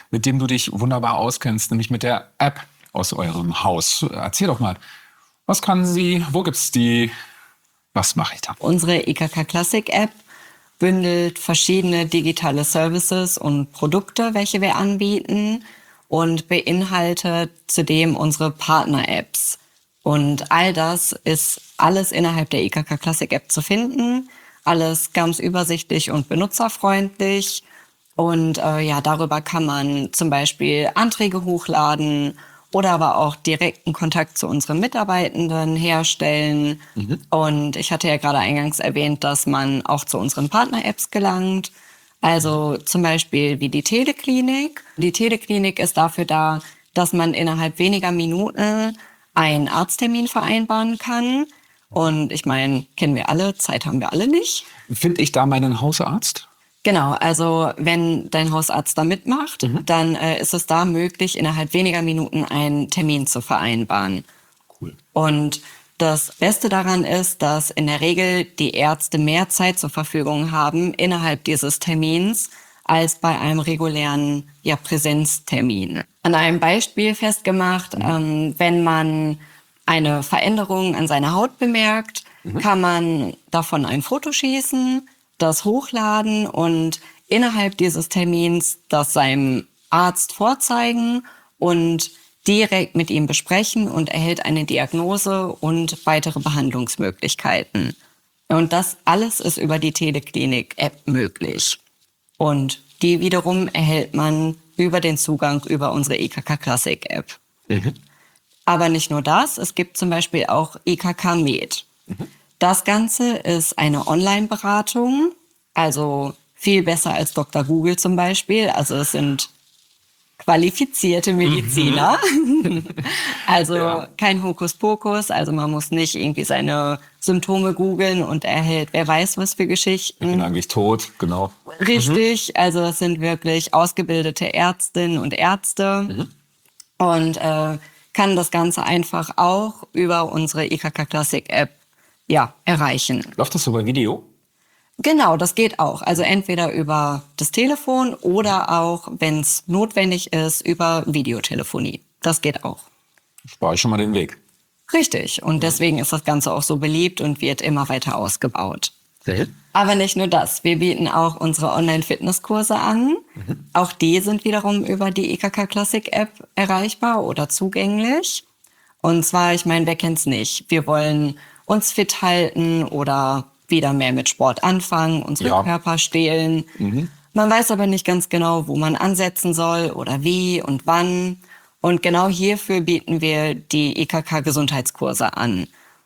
[SPEAKER 9] mit dem du dich wunderbar auskennst, nämlich mit der App aus eurem Haus. Erzähl doch mal, was kann sie, wo gibt's die, was mache ich da?
[SPEAKER 10] Unsere I K K Classic App bündelt verschiedene digitale Services und Produkte, welche wir anbieten, und beinhaltet zudem unsere Partner-Apps. Und all das ist alles innerhalb der I K K Classic App zu finden. Alles ganz übersichtlich und benutzerfreundlich. Und äh, ja, darüber kann man zum Beispiel Anträge hochladen oder aber auch direkten Kontakt zu unseren Mitarbeitenden herstellen. Mhm. Und ich hatte ja gerade eingangs erwähnt, dass man auch zu unseren Partner-Apps gelangt. Also zum Beispiel wie die Teleklinik. Die Teleklinik ist dafür da, dass man innerhalb weniger Minuten einen Arzttermin vereinbaren kann. Und ich meine, kennen wir alle, Zeit haben wir alle nicht.
[SPEAKER 9] Finde ich da meinen Hausarzt?
[SPEAKER 10] Genau, also wenn dein Hausarzt da mitmacht, mhm. dann äh, ist es da möglich, innerhalb weniger Minuten einen Termin zu vereinbaren.
[SPEAKER 9] Cool.
[SPEAKER 10] Und das Beste daran ist, dass in der Regel die Ärzte mehr Zeit zur Verfügung haben innerhalb dieses Termins als bei einem regulären ja, Präsenztermin. An einem Beispiel festgemacht, mhm. ähm, wenn man eine Veränderung an seiner Haut bemerkt, mhm. kann man davon ein Foto schießen, das hochladen und innerhalb dieses Termins das seinem Arzt vorzeigen und direkt mit ihm besprechen und erhält eine Diagnose und weitere Behandlungsmöglichkeiten. Und das alles ist über die Teleklinik-App möglich. Und die wiederum erhält man über den Zugang über unsere I K K Classic-App. Mhm. Aber nicht nur das, es gibt zum Beispiel auch I K K Med. Mhm. Das Ganze ist eine Online-Beratung, also viel besser als Doktor Google zum Beispiel. Also es sind qualifizierte Mediziner. Mhm. Also ja. kein Hokuspokus, also man muss nicht irgendwie seine Symptome googeln und erhält wer weiß was für Geschichten.
[SPEAKER 9] Ich bin eigentlich tot, genau.
[SPEAKER 10] Richtig, mhm. also es sind wirklich ausgebildete Ärztinnen und Ärzte mhm. und äh, kann das Ganze einfach auch über unsere I K K Classic App ja, erreichen.
[SPEAKER 9] Läuft das über Video?
[SPEAKER 10] Genau, das geht auch. Also entweder über das Telefon oder auch, wenn es notwendig ist, über Videotelefonie. Das geht auch.
[SPEAKER 9] Spare ich schon mal den Weg.
[SPEAKER 10] Richtig. Und deswegen ist das Ganze auch so beliebt und wird immer weiter ausgebaut.
[SPEAKER 9] Sehr.
[SPEAKER 10] Aber nicht nur das. Wir bieten auch unsere Online-Fitnesskurse an. Mhm. Auch die sind wiederum über die I K K Classic App erreichbar oder zugänglich. Und zwar, ich meine, wer kennt's nicht? Wir wollen uns fit halten oder wieder mehr mit Sport anfangen, unsere ja. Körper stählen. Mhm. Man weiß aber nicht ganz genau, wo man ansetzen soll oder wie und wann. Und genau hierfür bieten wir die I K K Gesundheitskurse an.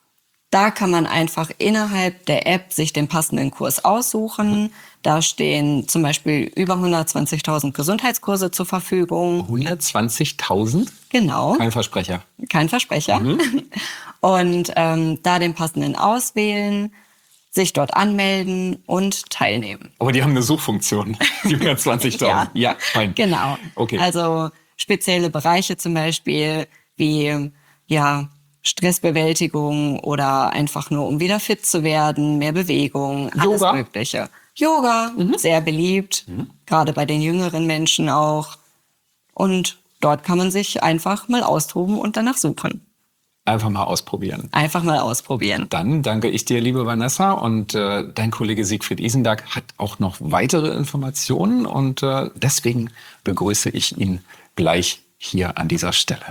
[SPEAKER 10] Da kann man einfach innerhalb der App sich den passenden Kurs aussuchen. Da stehen zum Beispiel über hundertzwanzigtausend Gesundheitskurse zur Verfügung.
[SPEAKER 9] hundertzwanzigtausend?
[SPEAKER 10] Genau.
[SPEAKER 9] Kein Versprecher.
[SPEAKER 10] Kein Versprecher. Mhm. Und ähm, da den passenden auswählen, sich dort anmelden und teilnehmen.
[SPEAKER 9] Aber die haben eine Suchfunktion, die hundertzwanzigtausend.
[SPEAKER 10] Ja,
[SPEAKER 9] ja, fein.
[SPEAKER 10] Genau.
[SPEAKER 9] Okay.
[SPEAKER 10] Also spezielle Bereiche zum Beispiel wie ja Stressbewältigung oder einfach nur um wieder fit zu werden, mehr Bewegung, alles
[SPEAKER 9] Yoga.
[SPEAKER 10] Mögliche. Yoga, mhm. sehr beliebt, mhm. gerade bei den jüngeren Menschen auch. Und dort kann man sich einfach mal austoben und danach suchen.
[SPEAKER 9] Einfach mal ausprobieren.
[SPEAKER 10] Einfach mal ausprobieren.
[SPEAKER 9] Dann danke ich dir, liebe Vanessa. Und äh, dein Kollege Siegfried Isenberg hat auch noch weitere Informationen. Und äh, deswegen begrüße ich ihn gleich hier an dieser Stelle.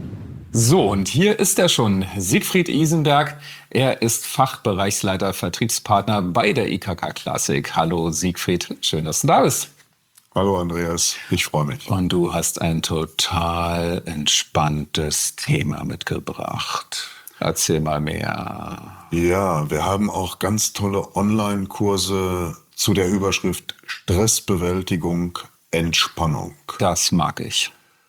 [SPEAKER 9] So, und hier ist er schon, Siegfried Isenberg. Er ist Fachbereichsleiter Vertriebspartner bei der I K K Classic. Hallo Siegfried, schön, dass du da bist.
[SPEAKER 11] Hallo Andreas, ich freue mich.
[SPEAKER 9] Und du hast ein total entspanntes Thema mitgebracht. Erzähl mal mehr.
[SPEAKER 11] Ja, wir haben auch ganz tolle Online-Kurse zu der Überschrift Stressbewältigung, Entspannung.
[SPEAKER 9] Das mag ich.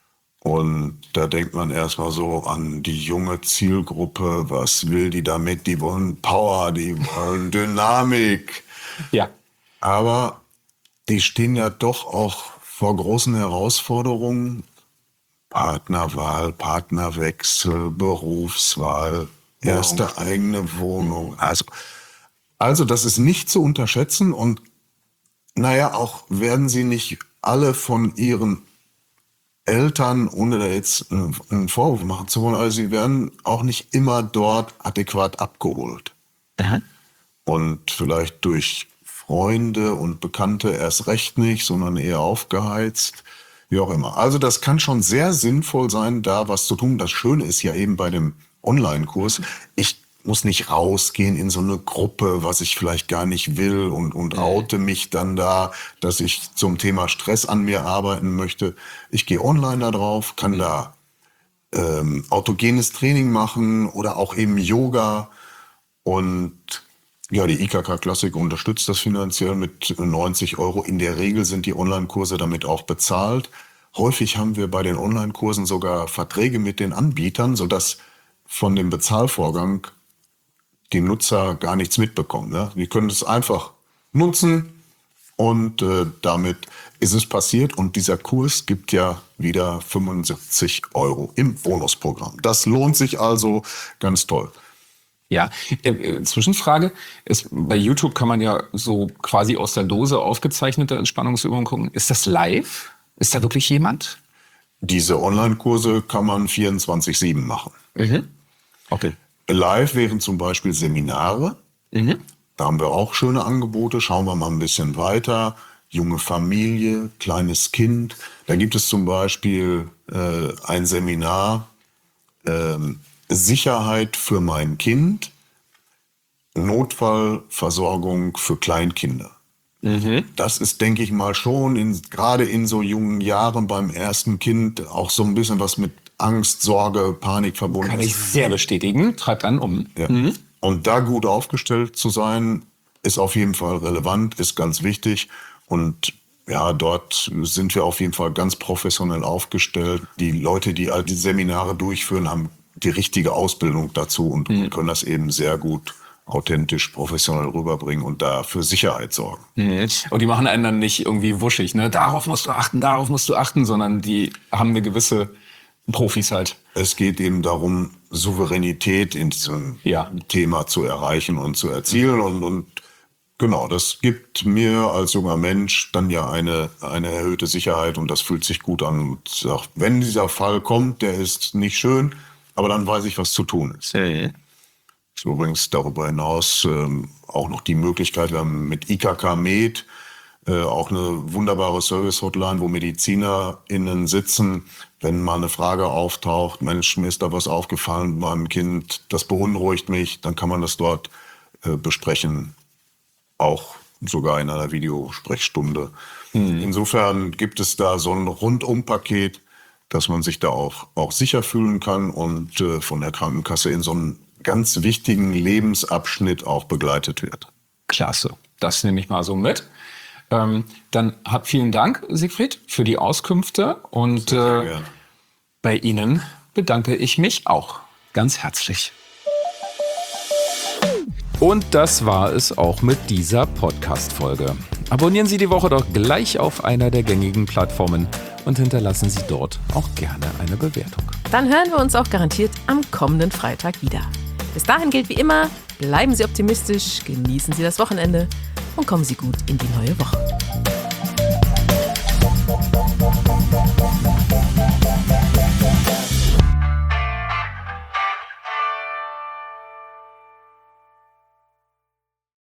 [SPEAKER 11] Und da denkt man erstmal so an die junge Zielgruppe. Was will die damit? Die wollen Power, die wollen Dynamik.
[SPEAKER 9] Ja.
[SPEAKER 11] Aber die stehen ja doch auch vor großen Herausforderungen. Partnerwahl, Partnerwechsel, Berufswahl, erste wow. eigene Wohnung. Also, also das ist nicht zu unterschätzen. Und naja, auch werden sie nicht alle von ihren Eltern, ohne da jetzt einen Vorwurf machen zu wollen, also sie werden auch nicht immer dort adäquat abgeholt.
[SPEAKER 9] Aha.
[SPEAKER 11] Und vielleicht durch Freunde und Bekannte erst recht nicht, sondern eher aufgeheizt, wie auch immer. Also das kann schon sehr sinnvoll sein, da was zu tun. Das Schöne ist ja eben bei dem Online-Kurs, ich muss nicht rausgehen in so eine Gruppe, was ich vielleicht gar nicht will und, und oute mich dann da, dass ich zum Thema Stress an mir arbeiten möchte. Ich gehe online da drauf, kann da ähm, autogenes Training machen oder auch eben Yoga. Und ja, die I K K Klassik unterstützt das finanziell mit neunzig Euro. In der Regel sind die Online-Kurse damit auch bezahlt. Häufig haben wir bei den Online-Kursen sogar Verträge mit den Anbietern, sodass von dem Bezahlvorgang die Nutzer gar nichts mitbekommen. Ne? Die können es einfach nutzen und äh, damit ist es passiert. Und dieser Kurs gibt ja wieder fünfundsiebzig Euro im Bonusprogramm. Das lohnt sich also ganz toll.
[SPEAKER 9] Ja, äh, Zwischenfrage. Ist, bei YouTube kann man ja so quasi aus der Dose aufgezeichnete Entspannungsübungen gucken. Ist das live? Ist da wirklich jemand?
[SPEAKER 11] Diese Online-Kurse kann man vierundzwanzig sieben machen.
[SPEAKER 9] Mhm. Okay.
[SPEAKER 11] Live wären zum Beispiel Seminare.
[SPEAKER 9] Mhm.
[SPEAKER 11] Da haben wir auch schöne Angebote. Schauen wir mal ein bisschen weiter. Junge Familie, kleines Kind. Da gibt es zum Beispiel äh, ein Seminar äh, Sicherheit für mein Kind, Notfallversorgung für Kleinkinder.
[SPEAKER 9] Mhm.
[SPEAKER 11] Das ist, denke ich mal, schon in, gerade in so jungen Jahren beim ersten Kind auch so ein bisschen was mit Angst, Sorge, Panik verbunden.
[SPEAKER 9] Kann ich sehr bestätigen. Treibt dann um.
[SPEAKER 11] Ja.
[SPEAKER 9] Mhm.
[SPEAKER 11] Und da gut aufgestellt zu sein, ist auf jeden Fall relevant, ist ganz wichtig. Und ja, dort sind wir auf jeden Fall ganz professionell aufgestellt. Die Leute, die all die Seminare durchführen, haben die richtige Ausbildung dazu und mhm. können das eben sehr gut authentisch, professionell rüberbringen und da für Sicherheit sorgen.
[SPEAKER 9] Mhm. Und die machen einen dann nicht irgendwie wuschig, ne? Darauf musst du achten, darauf musst du achten, sondern die haben eine gewisse Profis halt.
[SPEAKER 11] Es geht eben darum, Souveränität in diesem
[SPEAKER 9] ja.
[SPEAKER 11] Thema zu erreichen und zu erzielen. Und, und genau, das gibt mir als junger Mensch dann ja eine, eine erhöhte Sicherheit und das fühlt sich gut an. Und sagt, wenn dieser Fall kommt, der ist nicht schön, aber dann weiß ich, was zu tun ist.
[SPEAKER 9] Ja, ja.
[SPEAKER 11] Ist übrigens darüber hinaus ähm, auch noch die Möglichkeit, wir haben mit I K K Med äh, auch eine wunderbare Service-Hotline, wo MedizinerInnen sitzen, wenn mal eine Frage auftaucht, Mensch, mir ist da was aufgefallen bei meinem Kind, das beunruhigt mich, dann kann man das dort äh, besprechen, auch sogar in einer Videosprechstunde. Mhm. Insofern gibt es da so ein Rundum-Paket, dass man sich da auch, auch sicher fühlen kann und äh, von der Krankenkasse in so einem ganz wichtigen Lebensabschnitt auch begleitet wird.
[SPEAKER 9] Klasse, das nehme ich mal so mit. Ähm, dann hab vielen Dank, Siegfried, für die Auskünfte und äh, bei Ihnen bedanke ich mich auch ganz herzlich.
[SPEAKER 2] Und das war es auch mit dieser Podcast-Folge. Abonnieren Sie die Woche doch gleich auf einer der gängigen Plattformen und hinterlassen Sie dort auch gerne eine Bewertung.
[SPEAKER 1] Dann hören wir uns auch garantiert am kommenden Freitag wieder. Bis dahin gilt wie immer, bleiben Sie optimistisch, genießen Sie das Wochenende und kommen Sie gut in die neue Woche.